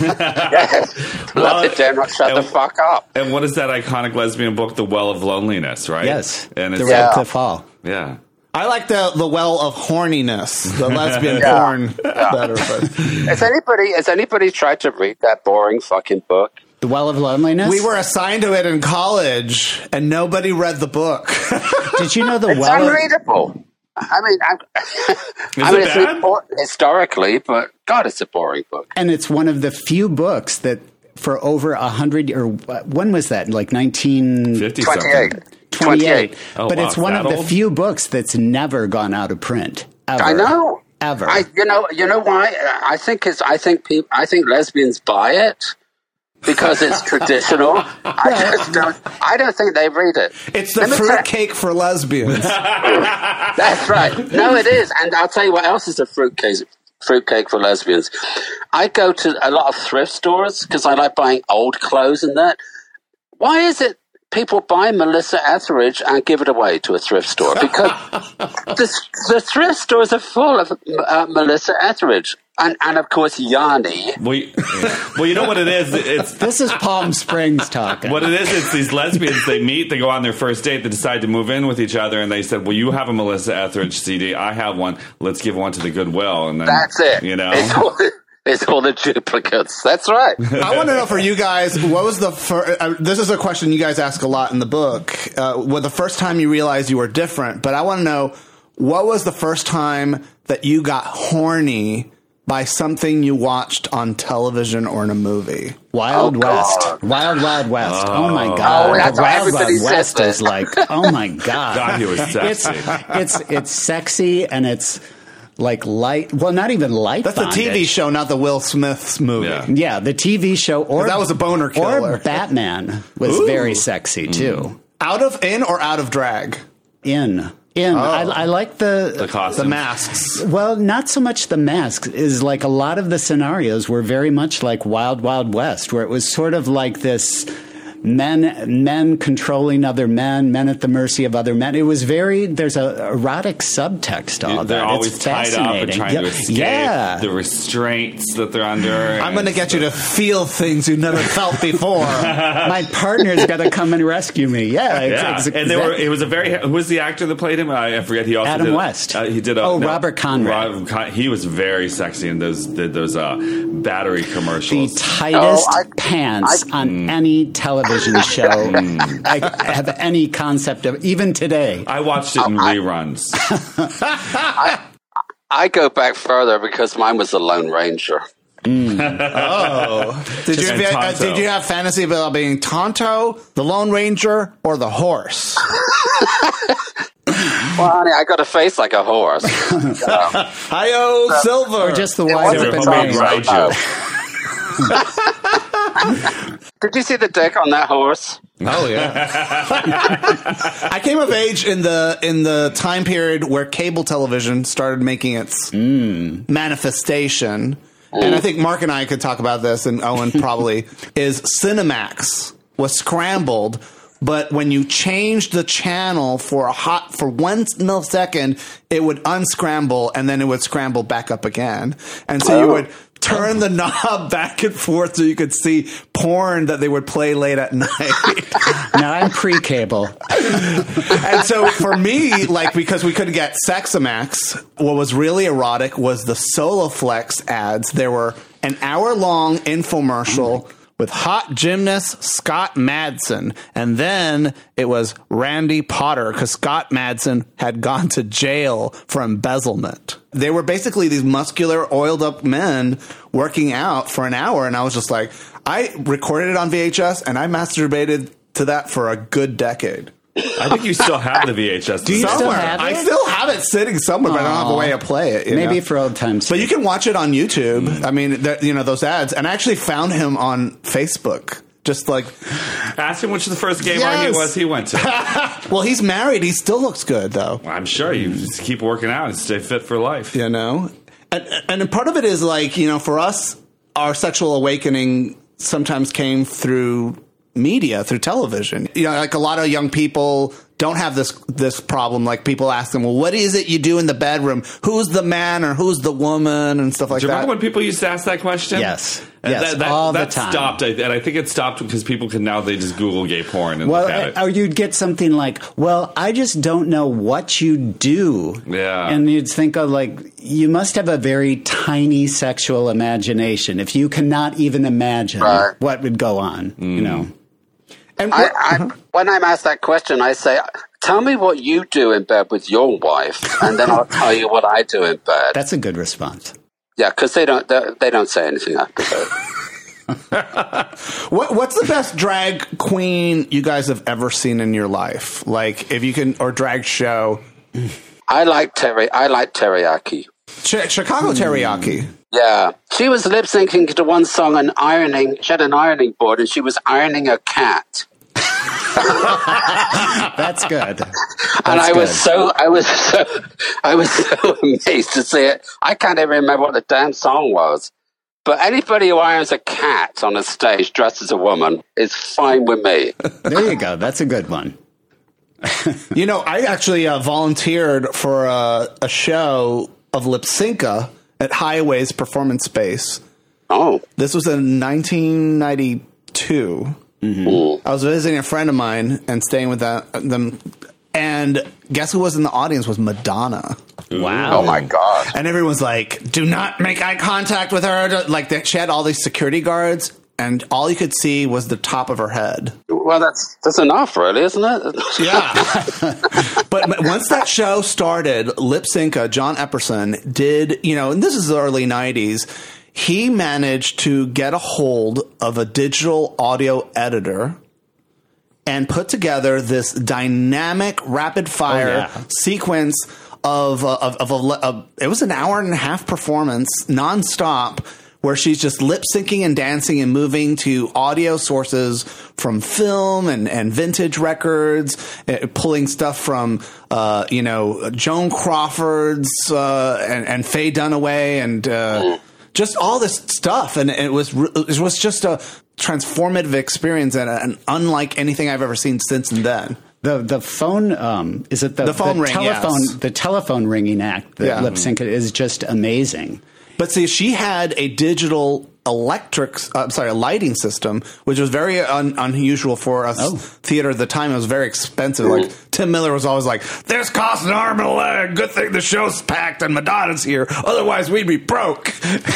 [SPEAKER 4] Yes. Love that dare not shut the fuck up.
[SPEAKER 2] And what is that iconic lesbian book, The Well of Loneliness, right?
[SPEAKER 3] Yes.
[SPEAKER 2] And
[SPEAKER 3] The
[SPEAKER 2] it's
[SPEAKER 3] Radcliffe Hall.
[SPEAKER 2] yeah.
[SPEAKER 1] I like the well of horniness, the lesbian porn better. But
[SPEAKER 4] Has anybody tried to read that boring fucking book?
[SPEAKER 3] The Well of Loneliness?
[SPEAKER 1] we were assigned to it in college, and nobody read the book.
[SPEAKER 3] Did you know the
[SPEAKER 4] It's
[SPEAKER 3] Well of...
[SPEAKER 4] unreadable. I mean,
[SPEAKER 2] it
[SPEAKER 4] it's
[SPEAKER 2] bad?
[SPEAKER 4] important historically, but God, it's a boring book.
[SPEAKER 3] And it's one of the few books that for over 100... Or when was that? Like
[SPEAKER 2] 50
[SPEAKER 4] 28.
[SPEAKER 3] 1928.
[SPEAKER 2] Oh,
[SPEAKER 3] But
[SPEAKER 2] wow,
[SPEAKER 3] it's one
[SPEAKER 2] that
[SPEAKER 3] of the
[SPEAKER 2] old?
[SPEAKER 3] few books that's never gone out of print. Ever.
[SPEAKER 4] I know.
[SPEAKER 3] Ever.
[SPEAKER 4] You know why? I think lesbians buy it because it's traditional. I don't think they read it.
[SPEAKER 1] It's the
[SPEAKER 4] Let me tell-
[SPEAKER 1] fruitcake for lesbians.
[SPEAKER 4] That's right. No, it is. And I'll tell you what else is a fruitcake for lesbians. I go to a lot of thrift stores because I like buying old clothes and that. Why is it people buy Melissa Etheridge and give it away to a thrift store? Because the thrift stores are full of Melissa Etheridge. And of course, Yanni.
[SPEAKER 2] Well, you know what it is? It's
[SPEAKER 3] This is Palm Springs talking.
[SPEAKER 2] what it is. It's these lesbians. They meet. They go on their first date. They decide to move in with each other. And they said, "Well, you have a Melissa Etheridge CD. I have one. Let's give one to the Goodwill." And then
[SPEAKER 4] That's it.
[SPEAKER 2] You know,
[SPEAKER 4] It's all the duplicates. That's right.
[SPEAKER 1] I want to know for you guys, what was the first... this is a question you guys ask a lot in the book. What the first time you realized you were different, but I want to know, what was the first time that you got horny by something you watched on television or in a movie?
[SPEAKER 3] Wild
[SPEAKER 4] Oh,
[SPEAKER 3] West.
[SPEAKER 4] God.
[SPEAKER 3] Wild Wild West. Oh, my God.
[SPEAKER 4] Oh, that's
[SPEAKER 3] The
[SPEAKER 4] why
[SPEAKER 3] Wild
[SPEAKER 4] everybody
[SPEAKER 3] Wild
[SPEAKER 4] says
[SPEAKER 3] West
[SPEAKER 4] that.
[SPEAKER 3] is like, oh my God.
[SPEAKER 2] God, he was sexy.
[SPEAKER 3] It's sexy and it's like light. Well, not even light.
[SPEAKER 1] That's the TV
[SPEAKER 3] bondage.
[SPEAKER 1] show, not the Will Smith's movie.
[SPEAKER 2] Yeah.
[SPEAKER 3] Yeah, the TV show. Or
[SPEAKER 1] That was a boner killer.
[SPEAKER 3] Or Batman was
[SPEAKER 1] Ooh.
[SPEAKER 3] very sexy too.
[SPEAKER 1] In or out of drag?
[SPEAKER 3] In. I like
[SPEAKER 2] the costumes.
[SPEAKER 1] The masks.
[SPEAKER 3] Well, not so much the masks. Is like a lot of the scenarios were very much like Wild Wild West, where it was sort of like this men controlling other men at the mercy of other men. It was there's a erotic subtext to all
[SPEAKER 2] They're
[SPEAKER 3] that.
[SPEAKER 2] always
[SPEAKER 3] It's
[SPEAKER 2] tied up and
[SPEAKER 3] fascinating.
[SPEAKER 2] trying to escape
[SPEAKER 3] Yeah.
[SPEAKER 2] the restraints that they're under.
[SPEAKER 1] I'm going to get you to feel things you never felt before.
[SPEAKER 3] My partner's got to come and rescue me. Yeah.
[SPEAKER 2] Yeah,
[SPEAKER 3] exactly.
[SPEAKER 2] and it was a very. Who was the actor that played him? I forget. He also
[SPEAKER 3] Adam
[SPEAKER 2] did,
[SPEAKER 3] West.
[SPEAKER 2] He did.
[SPEAKER 3] Robert Conrad.
[SPEAKER 2] He was very sexy in those battery
[SPEAKER 3] The
[SPEAKER 2] commercials.
[SPEAKER 3] tightest
[SPEAKER 4] Oh,
[SPEAKER 3] pants on any television show I have any concept of, even today.
[SPEAKER 2] I watched it in reruns.
[SPEAKER 4] I go back further because mine was the Lone Ranger.
[SPEAKER 1] Oh. Did
[SPEAKER 2] Tonto.
[SPEAKER 1] you have fantasy about being Tonto, the Lone Ranger, or the horse?
[SPEAKER 4] Well, honey, I got a face like a horse.
[SPEAKER 1] Hi-yo, Silver.
[SPEAKER 3] Or just the
[SPEAKER 4] It
[SPEAKER 3] wide
[SPEAKER 4] wasn't
[SPEAKER 3] open
[SPEAKER 4] Tonto.
[SPEAKER 3] range.
[SPEAKER 2] Right, Joe.
[SPEAKER 4] Did you see the dick on that horse?
[SPEAKER 1] Oh yeah. I came of age in the time period where cable television started making its manifestation, and I think Mark and I could talk about this, and Owen probably, is Cinemax was scrambled, but when you changed the channel for 1 millisecond, it would unscramble, and then it would scramble back up again. And so you would turn the knob back and forth so you could see porn that they would play late at night.
[SPEAKER 3] Now I'm pre-cable.
[SPEAKER 1] And so for me, like, because we couldn't get Sexamax, what was really erotic was the Soloflex ads. There were an hour-long infomercial with hot gymnast Scott Madsen. And then it was Randy Potter, because Scott Madsen had gone to jail for embezzlement. They were basically these muscular, oiled-up men working out for an hour. And I was just like, I recorded it on VHS, and I masturbated to that for a good decade.
[SPEAKER 2] I think you still have the VHS.
[SPEAKER 3] Do you still have it?
[SPEAKER 1] I still have it sitting somewhere, but I don't have a way to play it.
[SPEAKER 3] Maybe for old times.
[SPEAKER 1] But you can watch it on YouTube. I mean, those ads. And I actually found him on Facebook. Just like,
[SPEAKER 2] ask him which of the first gay bar he went to.
[SPEAKER 1] Well, he's married. He still looks good, though.
[SPEAKER 2] I'm sure you just keep working out and stay fit for life.
[SPEAKER 1] You know? And part of it is like, for us, our sexual awakening sometimes came through media, through television. Like a lot of young people don't have this problem. Like people ask them, well, what is it you do in the bedroom? Who's the man or who's the woman and stuff like that?
[SPEAKER 2] Do you remember when people used to ask that question?
[SPEAKER 3] Yes.
[SPEAKER 2] And
[SPEAKER 3] yes, all the time.
[SPEAKER 2] Stopped, and I think it stopped because people can now they just Google gay porn and look at it.
[SPEAKER 3] Or you'd get something like, well, I just don't know what you do.
[SPEAKER 2] Yeah.
[SPEAKER 3] And you'd think of like, you must have a very tiny sexual imagination if you cannot even imagine what would go on,
[SPEAKER 1] And
[SPEAKER 4] when I'm asked that question, I say, tell me what you do in bed with your wife, and then I'll tell you what I do in bed.
[SPEAKER 3] That's a good response.
[SPEAKER 4] Yeah, because they don't say anything after that.
[SPEAKER 1] What's the best drag queen you guys have ever seen in your life? Like, if you can, or drag show.
[SPEAKER 4] I like Teriyaki.
[SPEAKER 1] Chicago Teriyaki.
[SPEAKER 4] Yeah, she was lip syncing to one song and ironing. She had an ironing board and she was ironing a cat.
[SPEAKER 3] That's good.
[SPEAKER 4] And I was so amazed to see it. I can't even remember what the damn song was. But anybody who irons a cat on a stage dressed as a woman is fine with me.
[SPEAKER 3] There you go. That's a good one.
[SPEAKER 1] I actually volunteered for a show of Lip Synca at Highways Performance Space.
[SPEAKER 4] Oh.
[SPEAKER 1] This was in 1992. Mm-hmm. I was visiting a friend of mine and staying with them. And guess who was in the audience was Madonna.
[SPEAKER 3] Wow.
[SPEAKER 4] Oh, my God.
[SPEAKER 1] And everyone's like, do not make eye contact with her. Like, she had all these security guards, and all you could see was the top of her head.
[SPEAKER 4] Well, that's enough, really, isn't it?
[SPEAKER 1] Yeah. But once that show started, Lip Synca, John Epperson did, and this is the early 90s, he managed to get a hold of a digital audio editor and put together this dynamic rapid fire sequence of it was an hour and a half performance nonstop where she's just lip syncing and dancing and moving to audio sources from film and vintage records, pulling stuff from, Joan Crawford's, and Faye Dunaway and, just all this stuff. And it was just a transformative experience and unlike anything I've ever seen since and then.
[SPEAKER 3] The phone is it the
[SPEAKER 1] phone ring?
[SPEAKER 3] Telephone,
[SPEAKER 1] Yes.
[SPEAKER 3] The telephone ringing act that Lip Sync is just amazing.
[SPEAKER 1] But see, she had a digital lighting system, which was very unusual for us theater at the time. It was very expensive. Like Tim Miller was always like, "This costs an arm and a leg. Good thing the show's packed and Madonna's here. Otherwise, we'd be broke."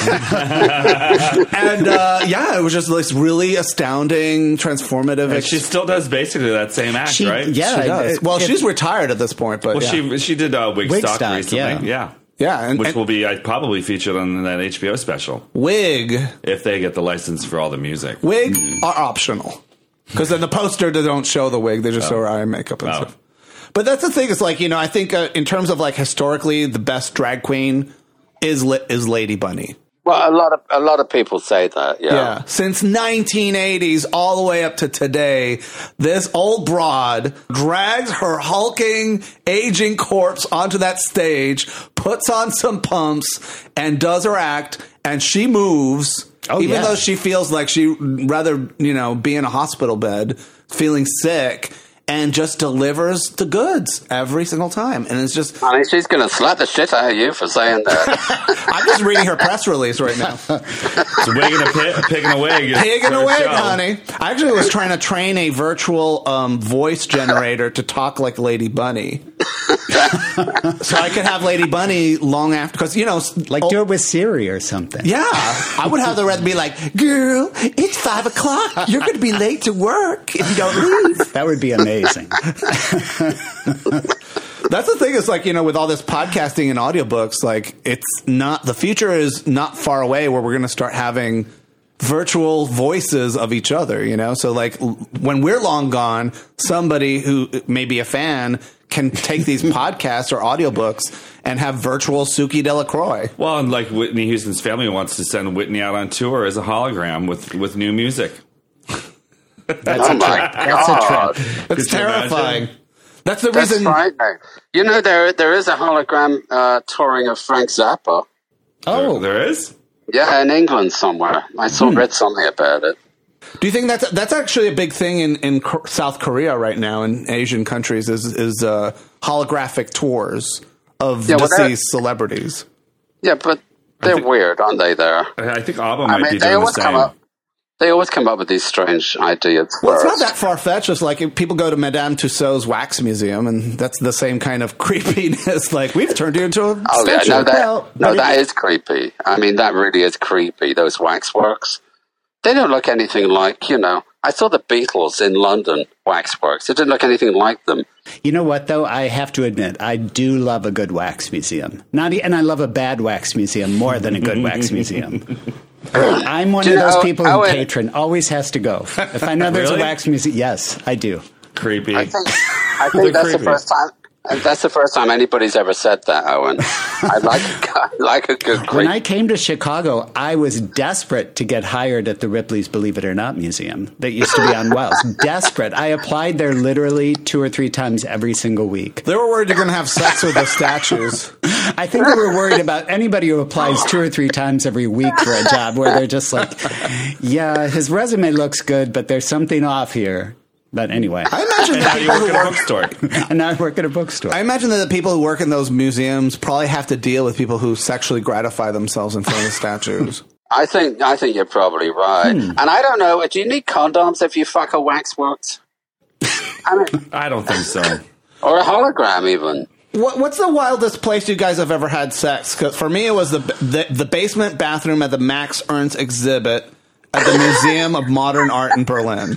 [SPEAKER 1] And it was just this really astounding, transformative.
[SPEAKER 2] She still does basically that same act, right?
[SPEAKER 3] Yeah,
[SPEAKER 1] she does. She's retired at this point, but
[SPEAKER 2] she did Wigstock recently.
[SPEAKER 1] Yeah,
[SPEAKER 2] which will be probably featured on that HBO special.
[SPEAKER 1] Wig,
[SPEAKER 2] if they get the license for all the music.
[SPEAKER 1] Wig are optional because in the poster they don't show the wig; they just show her eye and makeup and stuff. But that's the thing. It's like I think in terms of like historically, the best drag queen is Lady Bunny.
[SPEAKER 4] Well, a lot of people say that. Yeah.
[SPEAKER 1] Since 1980s all the way up to today, this old broad drags her hulking, aging corpse onto that stage, puts on some pumps, and does her act, and she moves. Even though she feels like she'd rather, be in a hospital bed, feeling sick, and just delivers the goods every single time. And it's just...
[SPEAKER 4] I mean, she's going to slap the shit out of you for saying that.
[SPEAKER 1] I'm just reading her press release right now.
[SPEAKER 2] It's a wig and a pig and a wig.
[SPEAKER 1] Pig and a wig, honey. I actually was trying to train a virtual voice generator to talk like Lady Bunny. So I could have Lady Bunny long after, because,
[SPEAKER 3] do it with Siri or something.
[SPEAKER 1] Yeah. I would have the rest be like, girl, it's 5 o'clock. You're going to be late to work if you don't leave.
[SPEAKER 3] That would be amazing.
[SPEAKER 1] That's the thing is with all this podcasting and audiobooks, the future is not far away where we're going to start having virtual voices of each other, So when we're long gone, somebody who may be a fan can take these podcasts or audiobooks and have virtual Suki Delacroix.
[SPEAKER 2] Well, and Whitney Houston's family wants to send Whitney out on tour as a hologram with new music.
[SPEAKER 3] That's a trip.
[SPEAKER 1] It's terrifying. That's the
[SPEAKER 4] That's
[SPEAKER 1] reason.
[SPEAKER 4] frightening. There is a hologram touring of Frank Zappa.
[SPEAKER 2] Oh, there is?
[SPEAKER 4] Yeah, in England somewhere. I read something about it.
[SPEAKER 1] Do you think that's actually a big thing in South Korea right now, in Asian countries, is holographic tours of deceased celebrities?
[SPEAKER 4] Yeah, but they're weird, aren't they, there?
[SPEAKER 2] I think ABBA might be doing the same.
[SPEAKER 4] They always come up with these strange ideas.
[SPEAKER 1] Well, it's not that far-fetched. It's like if people go to Madame Tussauds Wax Museum, and that's the same kind of creepiness. We've turned you into a statue.
[SPEAKER 4] That is creepy. I mean, that really is creepy, those waxworks. They don't look anything like, I saw the Beatles in London waxworks. It didn't look anything like them.
[SPEAKER 3] You know what, though? I have to admit, I do love a good wax museum. And I love a bad wax museum more than a good wax museum. I'm one of those people who patron always has to go. If I know there's a wax museum, yes, I do.
[SPEAKER 2] Creepy.
[SPEAKER 4] I think that's the first time. And that's the first time anybody's ever said that, Owen. I like a good creep.
[SPEAKER 3] When I came to Chicago, I was desperate to get hired at the Ripley's Believe It or Not Museum that used to be on Wells. Desperate. I applied there literally 2 or 3 times every single week.
[SPEAKER 1] They were worried you're going to have sex with the statues.
[SPEAKER 3] I think they were worried about anybody who applies 2 or 3 times every week for a job where they're just like, yeah, his resume looks good, but there's something off here. But anyway,
[SPEAKER 1] I imagine
[SPEAKER 2] that you work at a bookstore.
[SPEAKER 3] And now I work at a bookstore.
[SPEAKER 1] I imagine that the people who work in those museums probably have to deal with people who sexually gratify themselves in front of statues.
[SPEAKER 4] I think you're probably right. And I don't know, do you need condoms if you fuck a waxworks?
[SPEAKER 2] I don't think so.
[SPEAKER 4] Or a hologram, even.
[SPEAKER 1] What's the wildest place you guys have ever had sex? Because for me, it was the basement bathroom at the Max Ernst exhibit at the Museum of Modern Art in Berlin.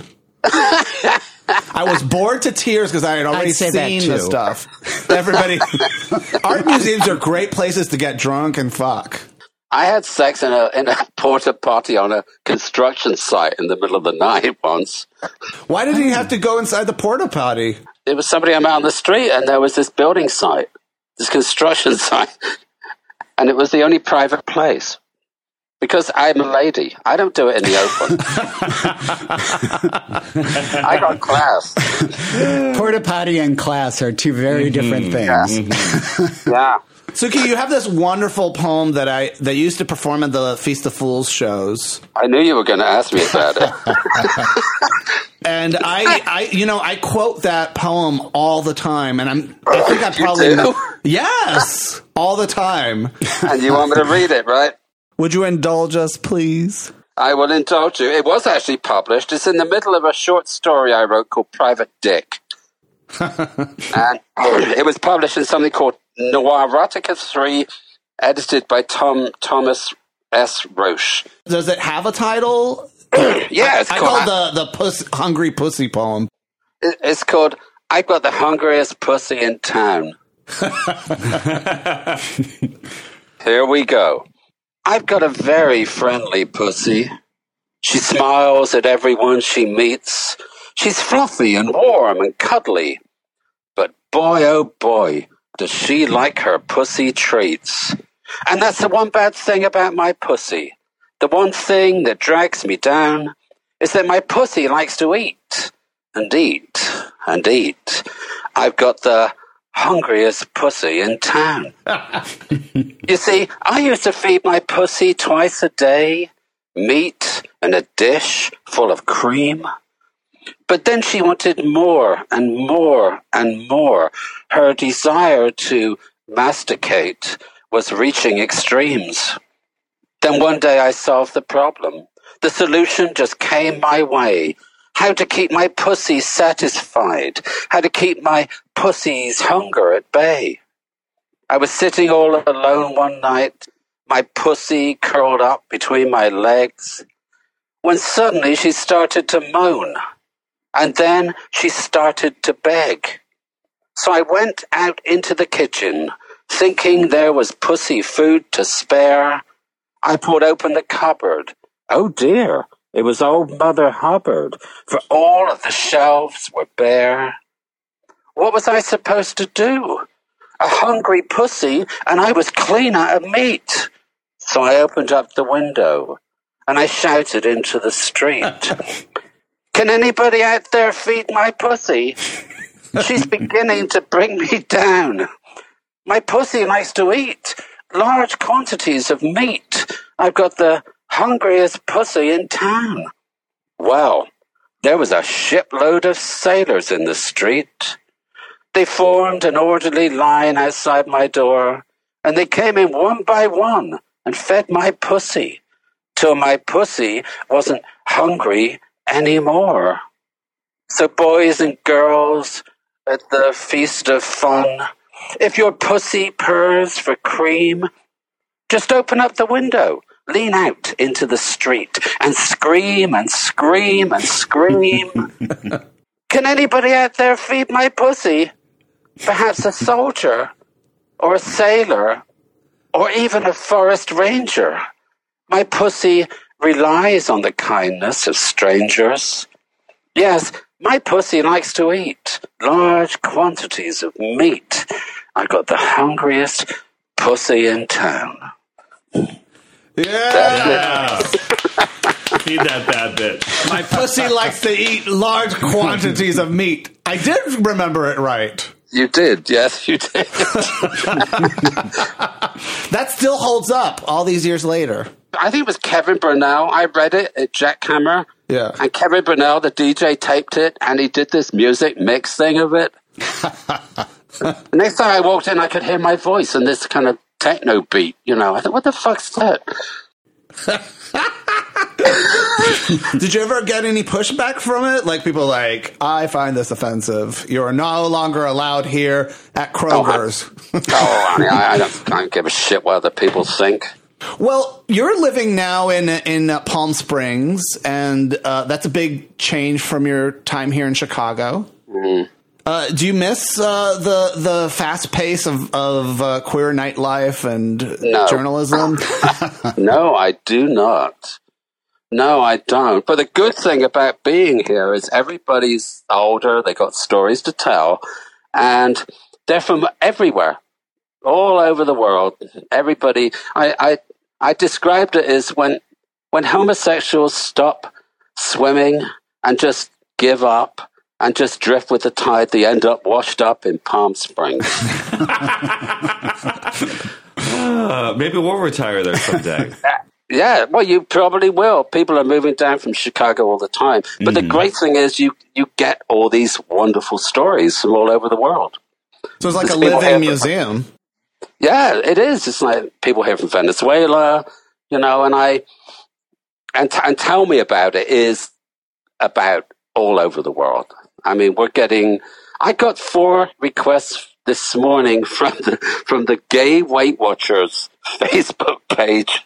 [SPEAKER 1] I was bored to tears because I had already seen the stuff. Art museums are great places to get drunk and fuck.
[SPEAKER 4] I had sex in a porta potty on a construction site in the middle of the night once.
[SPEAKER 1] Why did he have to go inside the porta potty?
[SPEAKER 4] It was somebody I'm out on the street, and there was this building site, this construction site, and it was the only private place. Because I'm a lady. I don't do it in the open. I got class.
[SPEAKER 3] Porta potty and class are 2 very different things.
[SPEAKER 4] Yeah.
[SPEAKER 1] Suki, you have this wonderful poem that used to perform at the Feast of Fools shows.
[SPEAKER 4] I knew you were going to ask me about it.
[SPEAKER 1] And I quote that poem all the time, and I think I probably yes, all the time.
[SPEAKER 4] And you want me to read it, right?
[SPEAKER 1] Would you indulge us, please?
[SPEAKER 4] I will indulge you. It was actually published. It's in the middle of a short story I wrote called Private Dick. And it was published in something called Noirotica 3, edited by Thomas S. Roche.
[SPEAKER 1] Does it have a title?
[SPEAKER 4] Yeah, it's
[SPEAKER 1] called the Hungry Pussy poem.
[SPEAKER 4] It's called I've Got the Hungriest Pussy in Town. Here we go. I've got a very friendly pussy. She smiles at everyone she meets. She's fluffy and warm and cuddly. But boy, oh boy, does she like her pussy treats. And that's the one bad thing about my pussy. The one thing that drags me down is that my pussy likes to eat and eat and eat. I've got the hungriest pussy in town. You see, I used to feed my pussy twice a day, meat and a dish full of cream. But then she wanted more and more and more. Her desire to masticate was reaching extremes. Then one day I solved the problem. The solution just came my way. How to keep my pussy satisfied. How to keep my pussy's hunger at bay. I was sitting all alone one night, my pussy curled up between my legs, when suddenly she started to moan. And then she started to beg. So I went out into the kitchen, thinking there was pussy food to spare. I pulled open the cupboard. Oh dear, it was old Mother Hubbard, for all of the shelves were bare. What was I supposed to do? A hungry pussy, and I was clean out of meat. So I opened up the window, and I shouted into the street. Can anybody out there feed my pussy? She's beginning to bring me down. My pussy likes to eat large quantities of meat. I've got the hungriest pussy in town. Well, there was a shipload of sailors in the street. They formed an orderly line outside my door, and they came in one by one and fed my pussy, till my pussy wasn't hungry anymore. So boys and girls at the feast of fun, if your pussy purrs for cream, just open up the window, lean out into the street, and scream and scream and scream. Can anybody out there feed my pussy? Perhaps a soldier, or a sailor, or even a forest ranger. My pussy relies on the kindness of strangers. Yes, my pussy likes to eat large quantities of meat. I got the hungriest pussy in town.
[SPEAKER 1] Yeah.
[SPEAKER 2] Feed that bad bitch.
[SPEAKER 1] My pussy likes to eat large quantities of meat. I did remember it right.
[SPEAKER 4] You did, yes, you did.
[SPEAKER 1] That still holds up all these years later.
[SPEAKER 4] I think it was Kevin Burnell. I read it at Jackhammer.
[SPEAKER 1] Yeah.
[SPEAKER 4] And Kevin Burnell, the DJ, taped it, and he did this music mix thing of it. The next time I walked in, I could hear my voice in this kind of techno beat, you know. I thought, what the fuck's that?
[SPEAKER 1] Did you ever get any pushback from it? Like people like, I find this offensive. You're no longer allowed here at Kroger's.
[SPEAKER 4] I don't give a shit what other people think.
[SPEAKER 1] Well, you're living now in Palm Springs, and that's a big change from your time here in Chicago.
[SPEAKER 4] Mm.
[SPEAKER 1] Do you miss the fast pace of queer nightlife and journalism?
[SPEAKER 4] No, I do not. No, I don't. But the good thing about being here is everybody's older, they got stories to tell, and they're from everywhere, all over the world. Everybody, I described it as when homosexuals stop swimming and just give up and just drift with the tide, they end up washed up in Palm Springs.
[SPEAKER 2] Maybe we'll retire there someday.
[SPEAKER 4] Yeah, well, you probably will. People are moving down from Chicago all the time. But the great thing is you get all these wonderful stories from all over the world.
[SPEAKER 1] So it's like a living museum.
[SPEAKER 4] Yeah, it is. It's like people here from Venezuela, you know, and Tell Me About It is about all over the world. I mean, I got 4 requests this morning from the Gay Weight Watchers Facebook page.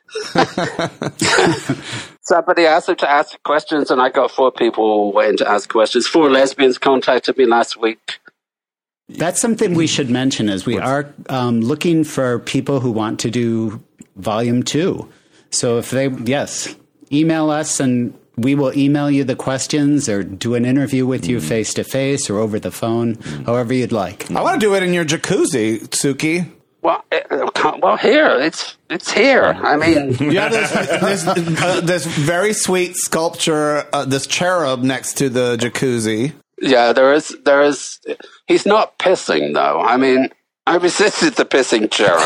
[SPEAKER 4] Somebody asked them to ask questions, and I got 4 people waiting to ask questions. 4 lesbians contacted me last week.
[SPEAKER 3] That's something we should mention, is we are looking for people who want to do volume 2. So if email us and we will email you the questions or do an interview with you face to face or over the phone, however you'd like.
[SPEAKER 1] I want to do it in your jacuzzi, Suki.
[SPEAKER 4] Well, here it's here. I mean,
[SPEAKER 1] You have this very sweet sculpture, this cherub next to the jacuzzi.
[SPEAKER 4] yeah, there is. He's not pissing though. I mean, I resisted the pissing cherub.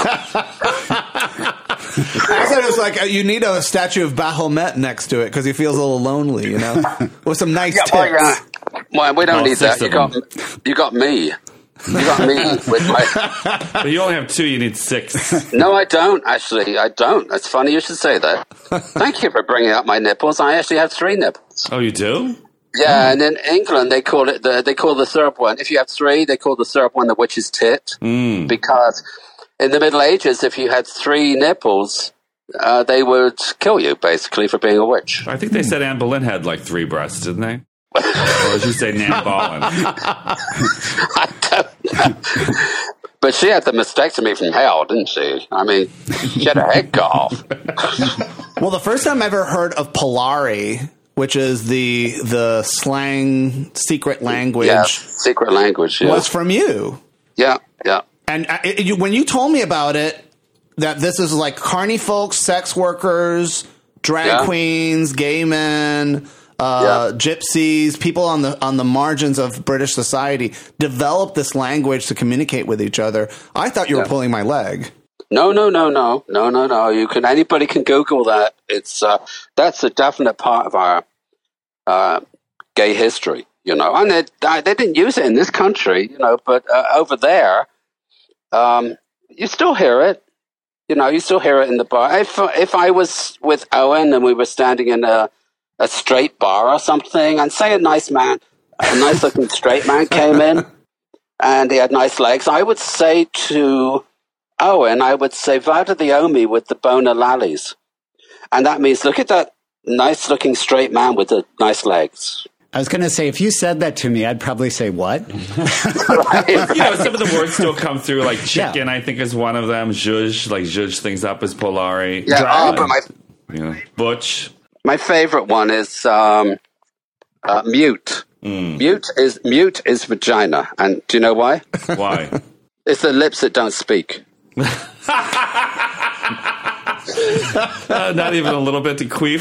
[SPEAKER 1] I said it was like you need a statue of Baphomet next to it because he feels a little lonely, with some nice tits.
[SPEAKER 4] Well, we don't need that.
[SPEAKER 2] 6
[SPEAKER 4] You
[SPEAKER 2] of
[SPEAKER 4] got me. You got me with my.
[SPEAKER 2] But you only have 2, you need 6.
[SPEAKER 4] No, I don't. Actually, I don't. It's funny you should say that. Thank you for bringing up my nipples. I actually have 3 nipples.
[SPEAKER 2] Oh, you do?
[SPEAKER 4] Yeah, and in England they call the syrup one. If you have 3, they call the syrup one the witch's tit, because in the Middle Ages, if you had 3 nipples, they would kill you basically for being a witch.
[SPEAKER 2] I think they said Anne Boleyn had like 3 breasts, didn't they? Or did you say Nan Boleyn?
[SPEAKER 4] I don't know. But she had the mastectomy from hell, didn't she? I mean, she had her head cut off.
[SPEAKER 1] Well, the first time I ever heard of Polari, which is the slang secret language,
[SPEAKER 4] secret language,
[SPEAKER 1] was from you.
[SPEAKER 4] Yeah.
[SPEAKER 1] And when you told me about it, that this is like carny folks, sex workers, drag queens, gay men, gypsies, people on the margins of British society developed this language to communicate with each other. I thought you were pulling my leg.
[SPEAKER 4] No. Anybody can Google that. It's that's a definite part of our gay history, And they didn't use it in this country, but over there, you still hear it. You still hear it in the bar. If I was with Owen and we were standing in a straight bar or something, and say a nice looking straight man came in, and he had nice legs, I would say to Owen, Vada the Omi with the boner lallies. And that means, look at that nice looking straight man with the nice legs.
[SPEAKER 3] I was going to say, if you said that to me, I'd probably say, what?
[SPEAKER 4] Right.
[SPEAKER 2] Some of the words still come through, like chicken, I think is one of them. Zhuzh, like zhuzh things up is Polari.
[SPEAKER 4] Yeah, but
[SPEAKER 2] Butch.
[SPEAKER 4] my favorite one is mute. Mute is vagina. And do you know why?
[SPEAKER 2] Why?
[SPEAKER 4] It's the lips that don't speak.
[SPEAKER 2] Not even a little bit to queef.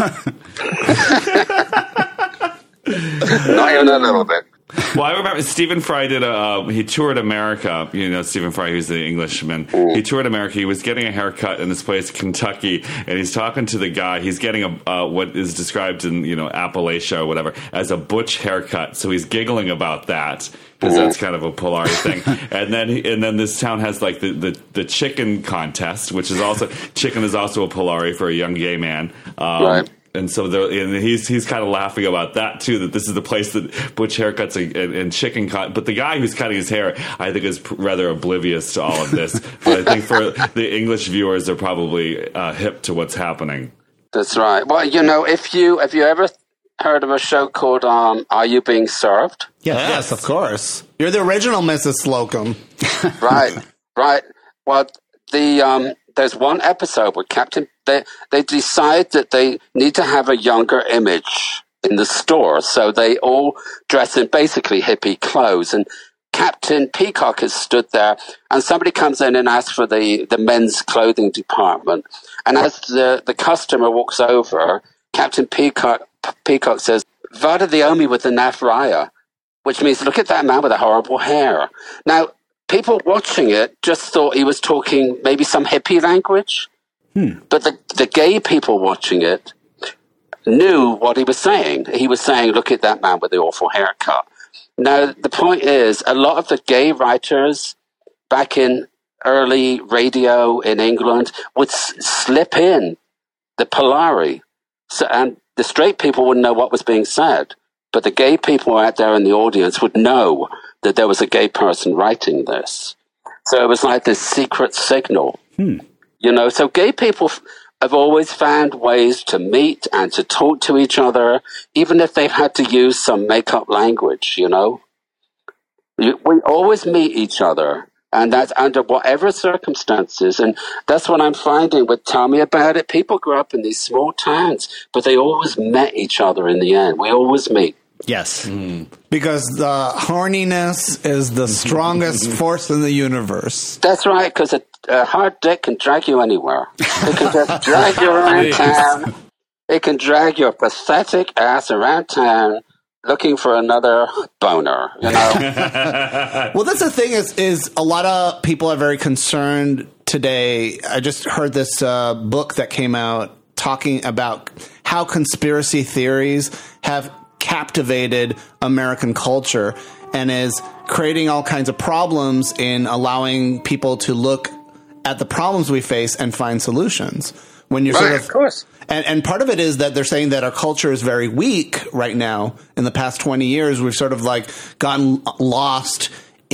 [SPEAKER 4] Not even a little bit.
[SPEAKER 2] Well, I remember Stephen Fry he toured America. Stephen Fry, who's the Englishman. He toured America. He was getting a haircut in this place, Kentucky, and he's talking to the guy. He's getting what is described in, Appalachia or whatever as a butch haircut. So he's giggling about that because that's kind of a Polari thing. And then this town has like the chicken contest, which is also chicken is also a Polari for a young gay man.
[SPEAKER 4] Right.
[SPEAKER 2] And so he's kind of laughing about that too, that this is the place that butch haircuts and chicken cut. But the guy who's cutting his hair, I think, is rather oblivious to all of this. But I think for the English viewers, they're probably hip to what's happening.
[SPEAKER 4] That's right. Well, have you ever heard of a show called Are You Being Served?
[SPEAKER 1] Yes, of course. You're the original Mrs. Slocum.
[SPEAKER 4] Right. Well, there's one episode where they decide that they need to have a younger image in the store, so they all dress in basically hippie clothes. And Captain Peacock has stood there, and somebody comes in and asks for the men's clothing department. And as the customer walks over, Captain Peacock says, "Vada the Omi with the Nafraya," which means, look at that man with the horrible hair. Now, people watching it just thought he was talking maybe some hippie language. But the gay people watching it knew what he was saying. He was saying, look at that man with the awful haircut. Now, the point is, a lot of the gay writers back in early radio in England would slip in the Polari. And the straight people wouldn't know what was being said. But the gay people out there in the audience would know that there was a gay person writing this. So it was like this secret signal. So gay people have always found ways to meet and to talk to each other, even if they've had to use some make-up language, We always meet each other, and that's under whatever circumstances. And that's what I'm finding with Tell Me About It. People grew up in these small towns, but they always met each other in the end. We always meet.
[SPEAKER 3] Yes.
[SPEAKER 1] Because the horniness is the strongest force in the universe.
[SPEAKER 4] That's right, because a hard dick can drag you anywhere. It can just drag you around town. It can drag your pathetic ass around town looking for another boner, you know?
[SPEAKER 1] Well, that's the thing is a lot of people are very concerned today. I just heard this book that came out talking about how conspiracy theories have captivated American culture and is creating all kinds of problems in allowing people to look at the problems we face and find solutions. When you're
[SPEAKER 4] Right, of course.
[SPEAKER 1] And part of it is that they're saying that our culture is very weak right now. In the past 20 years, we've sort of like gotten lost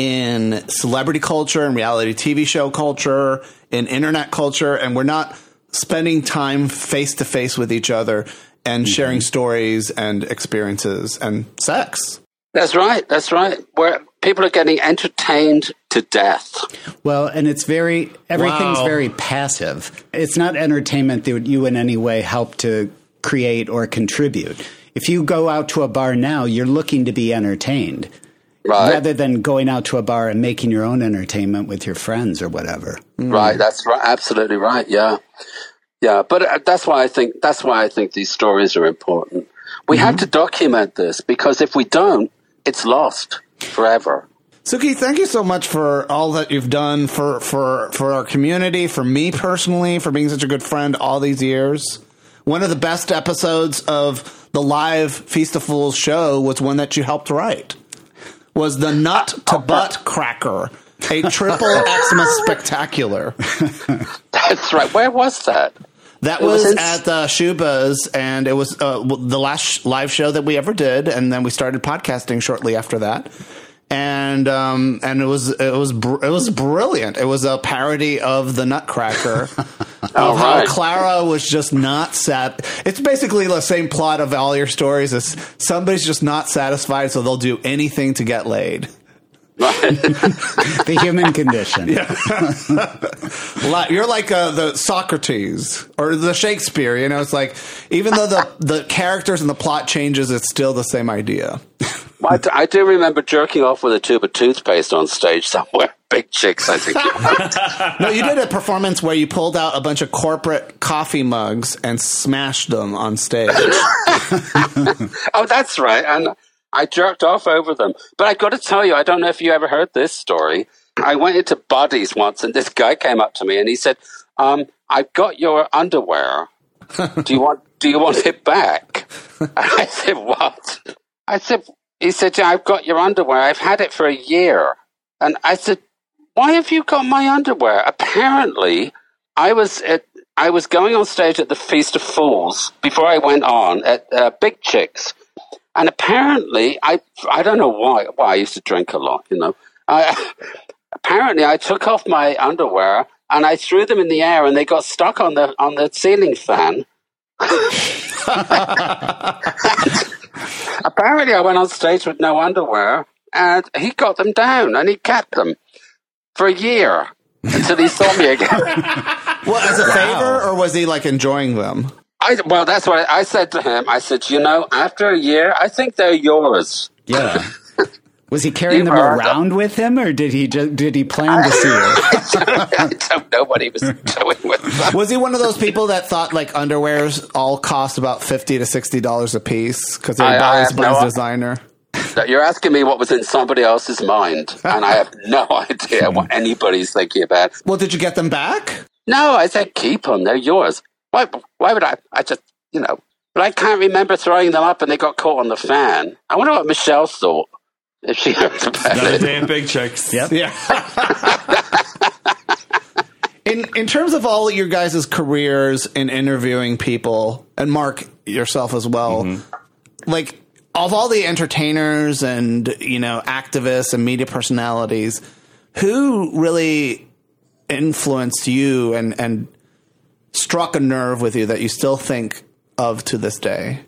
[SPEAKER 1] in celebrity culture and reality TV show culture, in internet culture, and we're not spending time face to face with each other and sharing stories and experiences and sex.
[SPEAKER 4] That's right. That's right. Where people are getting entertained to death.
[SPEAKER 3] Well, and everything's very passive. It's not entertainment that you in any way help to create or contribute. If you go out to a bar now, you're looking to be entertained.
[SPEAKER 4] Right.
[SPEAKER 3] Rather than going out to a bar and making your own entertainment with your friends or whatever.
[SPEAKER 4] Right. That's right. Absolutely right. Yeah. Yeah. But that's why I think these stories are important. We have to document this, because if we don't, it's lost forever.
[SPEAKER 1] Suki, thank you so much for all that you've done for our community, for me personally, for being such a good friend all these years. One of the best episodes of the live Feast of Fools show was one that you helped write. Was the Nut to Butt Cracker, a triple Xmas spectacular.
[SPEAKER 4] That's right. Where was that?
[SPEAKER 1] That was at the Shubas, and it was the last live show that we ever did, and then we started podcasting shortly after that. And it was brilliant. It was a parody of the Nutcracker, of how Clara was just not sat. It's basically the same plot of all your stories. Is somebody's just not satisfied, so they'll do anything to get laid.
[SPEAKER 3] The human condition.
[SPEAKER 1] Yeah. You're like the Socrates or the Shakespeare. You know, it's like even though the characters and the plot changes, it's still the same idea.
[SPEAKER 4] Well, I do remember jerking off with a tube of toothpaste on stage somewhere. Big Chicks, I think.
[SPEAKER 1] No, you did a performance where you pulled out a bunch of corporate coffee mugs and smashed them on stage.
[SPEAKER 4] Oh, that's right. And I jerked off over them. But I got to tell you, I don't know if you ever heard this story. I went into Buddy's once, and this guy came up to me, and he said, "I've got your underwear. Do you want it back?" And I said, "What?" He said, "Yeah, I've got your underwear. I've had it for a year." And I said, "Why have you got my underwear?" Apparently, I was going on stage at the Feast of Fools before I went on at Big Chicks. And apparently, I don't know why I used to drink a lot, you know. Apparently, I took off my underwear and I threw them in the air, and they got stuck on the ceiling fan. Apparently, I went on stage with no underwear, and he got them down, and he kept them for a year until he saw me again.
[SPEAKER 1] Well, as a favor, or was he like enjoying them?
[SPEAKER 4] Well, that's what I said to him. I said, after a year, I think they're yours.
[SPEAKER 3] Yeah. Was he carrying them around with him, or did he plan to see it?
[SPEAKER 4] I don't know what he was doing with them.
[SPEAKER 1] Was he one of those people that thought like underwears all cost about $50 to $60 a piece because they always buy his designer?
[SPEAKER 4] You're asking me what was in somebody else's mind, and I have no idea what anybody's thinking about.
[SPEAKER 1] Well, did you get them back?
[SPEAKER 4] No, I said keep them. They're yours. Why would I? I just, But I can't remember throwing them up and they got caught on the fan. I wonder what Michelle thought if she heard about
[SPEAKER 2] Another
[SPEAKER 4] it.
[SPEAKER 2] day in Big Chicks.
[SPEAKER 3] Yep.
[SPEAKER 1] Yeah. In terms of all your guys' careers in interviewing people, and Mark, yourself as well, like of all the entertainers and, activists and media personalities, who really influenced you and struck a nerve with you that you still think of to this day?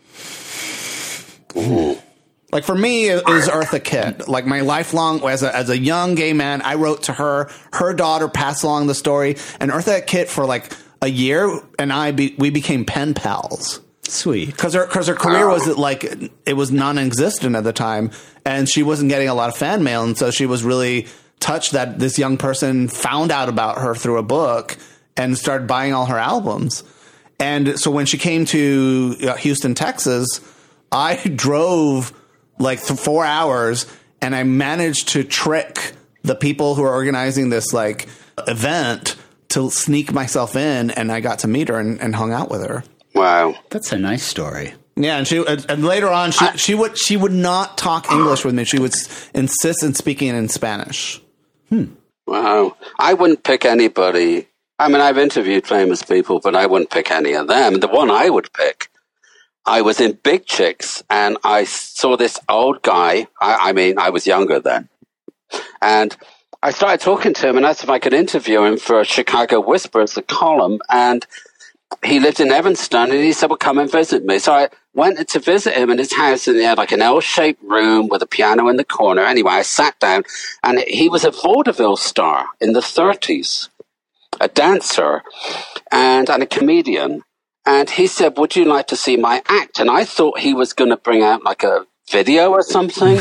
[SPEAKER 4] Ooh.
[SPEAKER 1] Like for me, it was Eartha Kitt. Like my lifelong, as a young gay man, I wrote to her. Her daughter passed along the story, and Eartha Kitt for like a year, and we became pen pals.
[SPEAKER 3] Sweet.
[SPEAKER 1] Because her career was like, it was non-existent at the time, and she wasn't getting a lot of fan mail, and so she was really touched that this young person found out about her through a book and started buying all her albums. And so when she came to Houston, Texas, I drove like 4 hours, and I managed to trick the people who are organizing this like event to sneak myself in, and I got to meet her and hung out with her.
[SPEAKER 4] Wow.
[SPEAKER 3] That's a nice story.
[SPEAKER 1] Yeah, and later on, she would not talk English with me. She would insist on speaking in Spanish.
[SPEAKER 4] Wow. I wouldn't pick anybody. I mean, I've interviewed famous people, but I wouldn't pick any of them. The one I would pick, I was in Big Chicks, and I saw this old guy. I mean, I was younger then. And I started talking to him and asked if I could interview him for Chicago Whispers, a column, and he lived in Evanston, and he said, well, come and visit me. So I went to visit him in his house, and he had like an L-shaped room with a piano in the corner. Anyway, I sat down, and he was a vaudeville star in the 30s, a dancer and a comedian. And he said, would you like to see my act? And I thought he was going to bring out like a video or something.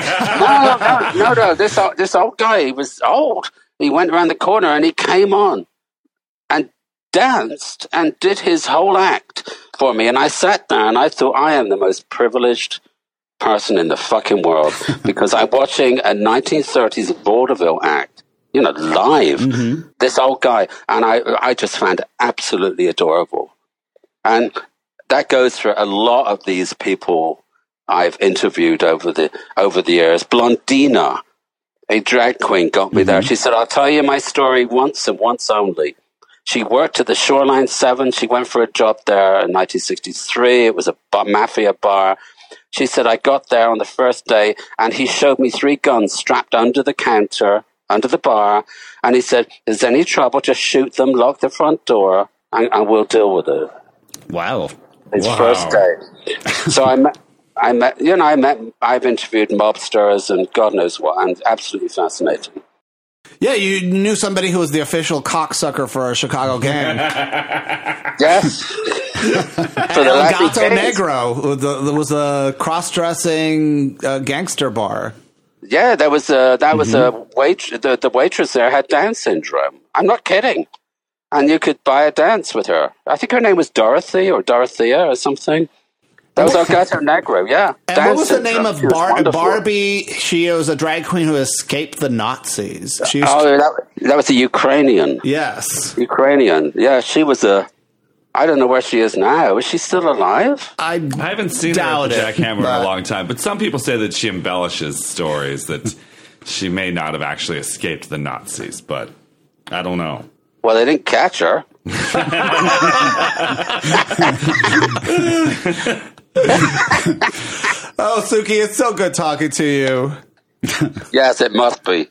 [SPEAKER 4] No. This old guy, he was old. He went around the corner, and he came on and danced and did his whole act for me. And I sat there and I thought, I am the most privileged person in the fucking world because I'm watching a 1930s vaudeville act, live. This old guy. And I just found it absolutely adorable. And that goes for a lot of these people I've interviewed over the years. Blondina, a drag queen, got me there. She said, I'll tell you my story once and once only. She worked at the Shoreline 7. She went for a job there in 1963. It was a mafia bar. She said, I got there on the first day, and he showed me 3 guns strapped under the counter, under the bar. And he said, if there's any trouble, just shoot them, lock the front door, and we'll deal with it.
[SPEAKER 3] Wow.
[SPEAKER 4] His first day. So I've interviewed mobsters and God knows what, and absolutely fascinating.
[SPEAKER 1] Yeah, you knew somebody who was the official cocksucker for a Chicago gang.
[SPEAKER 4] Yes. For the
[SPEAKER 1] El Gato Negro. There was a cross-dressing gangster bar.
[SPEAKER 4] Yeah, that was a the waitress there had Down syndrome. I'm not kidding. And you could buy a dance with her. I think her name was Dorothy or Dorothea or something. That was El Gato Negro, yeah.
[SPEAKER 1] And what was the name of Barbie? She was a drag queen who escaped the Nazis.
[SPEAKER 4] That was a Ukrainian.
[SPEAKER 1] Yes.
[SPEAKER 4] Ukrainian. Yeah, she was I don't know where she is now. Is she still alive?
[SPEAKER 2] I haven't seen her with Jack Hammer in a long time, but some people say that she embellishes stories, that she may not have actually escaped the Nazis, but I don't know.
[SPEAKER 4] Well, they didn't catch her.
[SPEAKER 1] Oh, Suki, it's so good talking to you.
[SPEAKER 4] Yes, it must be.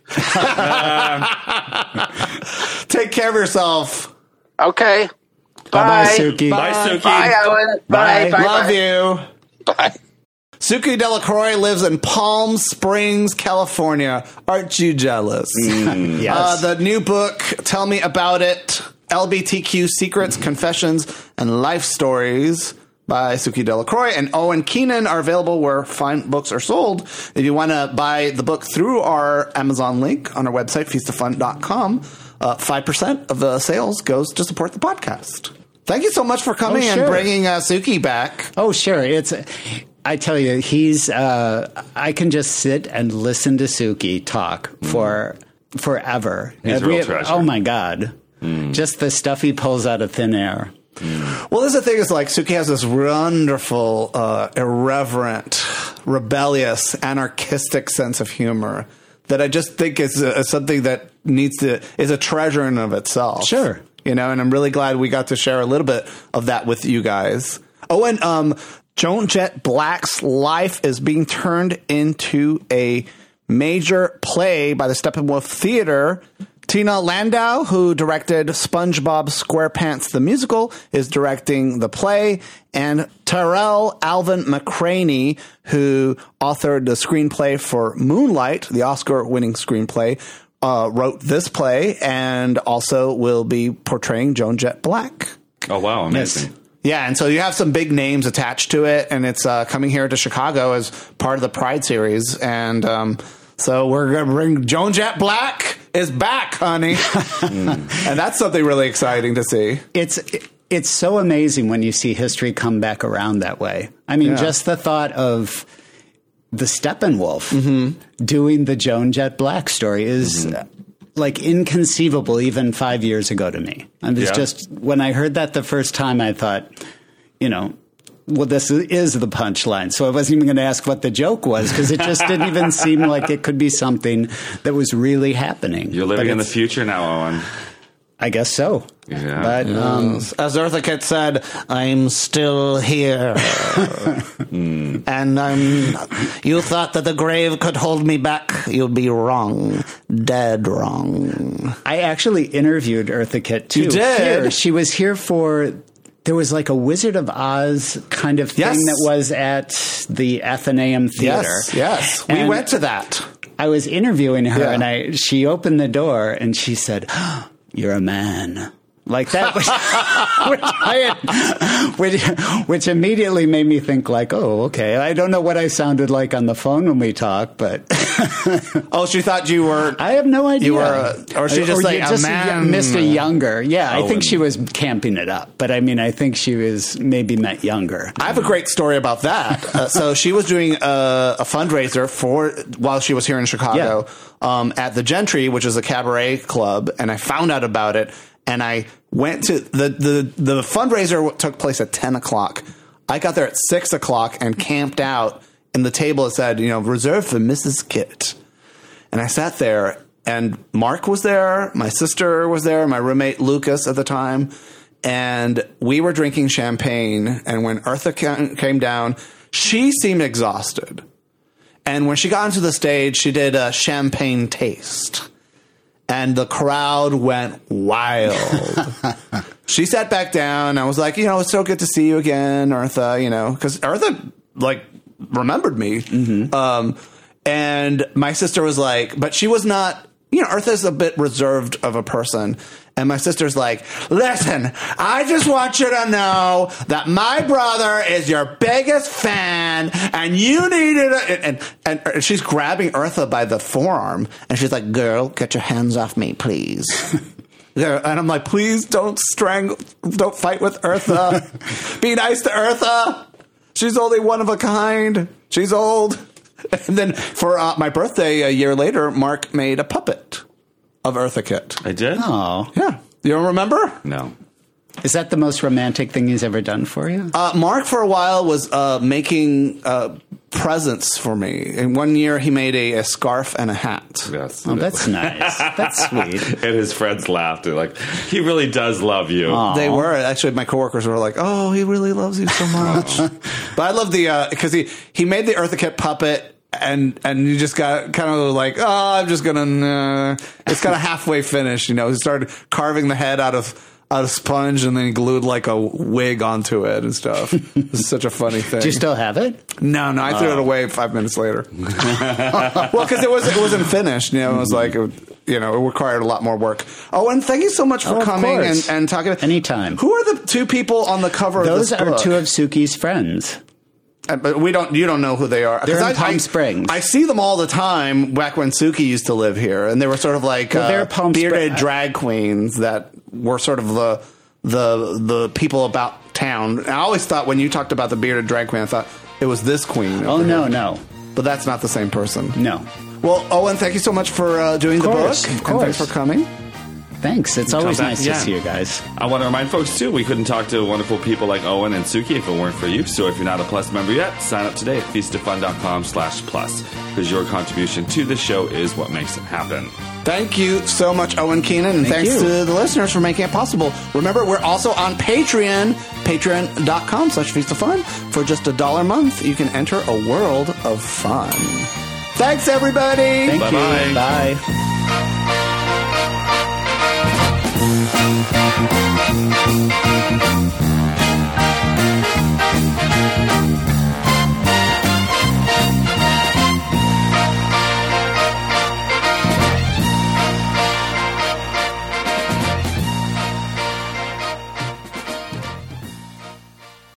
[SPEAKER 1] Take care of yourself.
[SPEAKER 4] Okay.
[SPEAKER 3] Bye, Suki.
[SPEAKER 2] Bye, Suki.
[SPEAKER 4] Bye, Owen. Bye.
[SPEAKER 1] Love you.
[SPEAKER 4] Bye.
[SPEAKER 1] Suki Delacroix lives in Palm Springs, California. Aren't you jealous?
[SPEAKER 3] Yes.
[SPEAKER 1] The new book, Tell Me About It, LGBTQ Secrets, Confessions, and Life Stories by Suki Delacroix and Owen Keenan are available where fine books are sold. If you want to buy the book through our Amazon link on our website, feastofun.com, 5% of the sales goes to support the podcast. Thank you so much for coming and bringing Suki back.
[SPEAKER 3] Oh, sure. I tell you, he's. I can just sit and listen to Suki talk for forever.
[SPEAKER 2] He's a real treasure.
[SPEAKER 3] Oh my God! Just the stuff he pulls out of thin air.
[SPEAKER 1] Well, this is the thing: is like Suki has this wonderful, irreverent, rebellious, anarchistic sense of humor that I just think is something that is a treasure in and of itself.
[SPEAKER 3] Sure.
[SPEAKER 1] And I'm really glad we got to share a little bit of that with you guys. Oh, and Joan Jett Black's life is being turned into a major play by the Steppenwolf Theater. Tina Landau, who directed SpongeBob SquarePants the musical, is directing the play. And Terrell Alvin McCraney, who authored the screenplay for Moonlight, the Oscar-winning screenplay, wrote this play and also will be portraying Joan Jett Black.
[SPEAKER 2] Oh, wow. Amazing.
[SPEAKER 3] Yes.
[SPEAKER 1] Yeah, and so you have some big names attached to it, and it's coming here to Chicago as part of the Pride series. And so we're going to bring Joan Jett Black is back, honey. And that's something really exciting to see.
[SPEAKER 3] It's so amazing when you see history come back around that way. I mean, just the thought of the Steppenwolf doing the Joan Jett Black story is like inconceivable even 5 years ago to me. I was just, when I heard that the first time, I thought, well, this is the punchline. So I wasn't even going to ask what the joke was because it just didn't even seem like it could be something that was really happening.
[SPEAKER 2] You're living in the future now, Owen.
[SPEAKER 3] I guess so.
[SPEAKER 2] Yeah.
[SPEAKER 3] But
[SPEAKER 1] as Eartha Kitt said, I'm still here. And you thought that the grave could hold me back. You'd be wrong. Dead wrong.
[SPEAKER 3] I actually interviewed Eartha Kitt too.
[SPEAKER 1] You did?
[SPEAKER 3] Here. She was here for... There was like a Wizard of Oz kind of thing that was at the Athenaeum Theater.
[SPEAKER 1] Yes. We went to that.
[SPEAKER 3] I was interviewing her and she opened the door and she said, "You're a man." Like that, which immediately made me think like, oh, okay. I don't know what I sounded like on the phone when we talked, but
[SPEAKER 1] oh, she thought you were.
[SPEAKER 3] I have no idea.
[SPEAKER 1] You were, or she just like a man,
[SPEAKER 3] Mr. Younger. Yeah, I think she was camping it up, but I mean, I think she was maybe meant younger.
[SPEAKER 1] I have a great story about that. So she was doing a fundraiser while she was here in Chicago at the Gentry, which is a cabaret club, and I found out about it. And I went to the fundraiser took place at 10 o'clock. I got there at 6 o'clock and camped out, and the table said, reserved for Mrs. Kitt. And I sat there, and Mark was there, my sister was there, my roommate Lucas at the time, and we were drinking champagne. And when Eartha came down, she seemed exhausted. And when she got onto the stage, she did a champagne taste. And the crowd went wild. She sat back down. I was like, it's so good to see you again, Eartha, because Eartha, remembered me. And my sister was like, but she was not, Eartha's a bit reserved of a person. And my sister's like, listen, I just want you to know that my brother is your biggest fan and you needed it. And she's grabbing Eartha by the forearm and she's like, girl, get your hands off me, please. And I'm like, please don't fight with Eartha. Be nice to Eartha. She's only one of a kind. She's old. And then for my birthday a year later, Mark made a puppet of Eartha Kitt.
[SPEAKER 2] I did?
[SPEAKER 3] Oh.
[SPEAKER 1] Yeah. You don't remember?
[SPEAKER 2] No.
[SPEAKER 3] Is that the most romantic thing he's ever done for you?
[SPEAKER 1] Mark, for a while, was making presents for me. And one year, he made a scarf and a hat.
[SPEAKER 2] Yes.
[SPEAKER 3] Oh, that's nice. That's sweet.
[SPEAKER 2] And his friends laughed. They're like, he really does love you.
[SPEAKER 3] Aww.
[SPEAKER 1] They were. Actually, my coworkers were like, oh, he really loves you so much. But I love because he made the Eartha Kitt puppet. And you just got kind of like, oh, I'm just gonna. It's kind of halfway finished, He started carving the head out of sponge, and then he glued like a wig onto it and stuff. It's such a funny thing.
[SPEAKER 3] Do you still have it?
[SPEAKER 1] No, I threw it away 5 minutes later. Well, because it wasn't finished. It was like it required a lot more work. Oh, and thank you so much for coming and talking.
[SPEAKER 3] Anytime.
[SPEAKER 1] Who are the two people on the cover of this book?
[SPEAKER 3] Those are two of Suki's friends.
[SPEAKER 1] But you don't know who they are.
[SPEAKER 3] They're in Palm Springs.
[SPEAKER 1] I see them all the time back when Suki used to live here, and they were sort of like bearded drag queens that were sort of the people about town. And I always thought when you talked about the bearded drag queen, I thought it was this queen.
[SPEAKER 3] Oh, no.
[SPEAKER 1] But that's not the same person.
[SPEAKER 3] No.
[SPEAKER 1] Well, Owen, thank you so much for doing the book.
[SPEAKER 3] Of course.
[SPEAKER 1] And thanks for coming.
[SPEAKER 3] Thanks. It's always nice to see you guys.
[SPEAKER 2] I want to remind folks, too, we couldn't talk to wonderful people like Owen and Suki if it weren't for you. So if you're not a Plus member yet, sign up today at feastoffun.com/plus because your contribution to the show is what makes it happen.
[SPEAKER 1] Thank you so much, Owen Keenan, and thanks to the listeners for making it possible. Remember, we're also on Patreon, patreon.com/feastoffun. For just $1 a month, you can enter a world of fun. Thanks, everybody.
[SPEAKER 3] Thank you.
[SPEAKER 2] Bye.
[SPEAKER 3] Bye.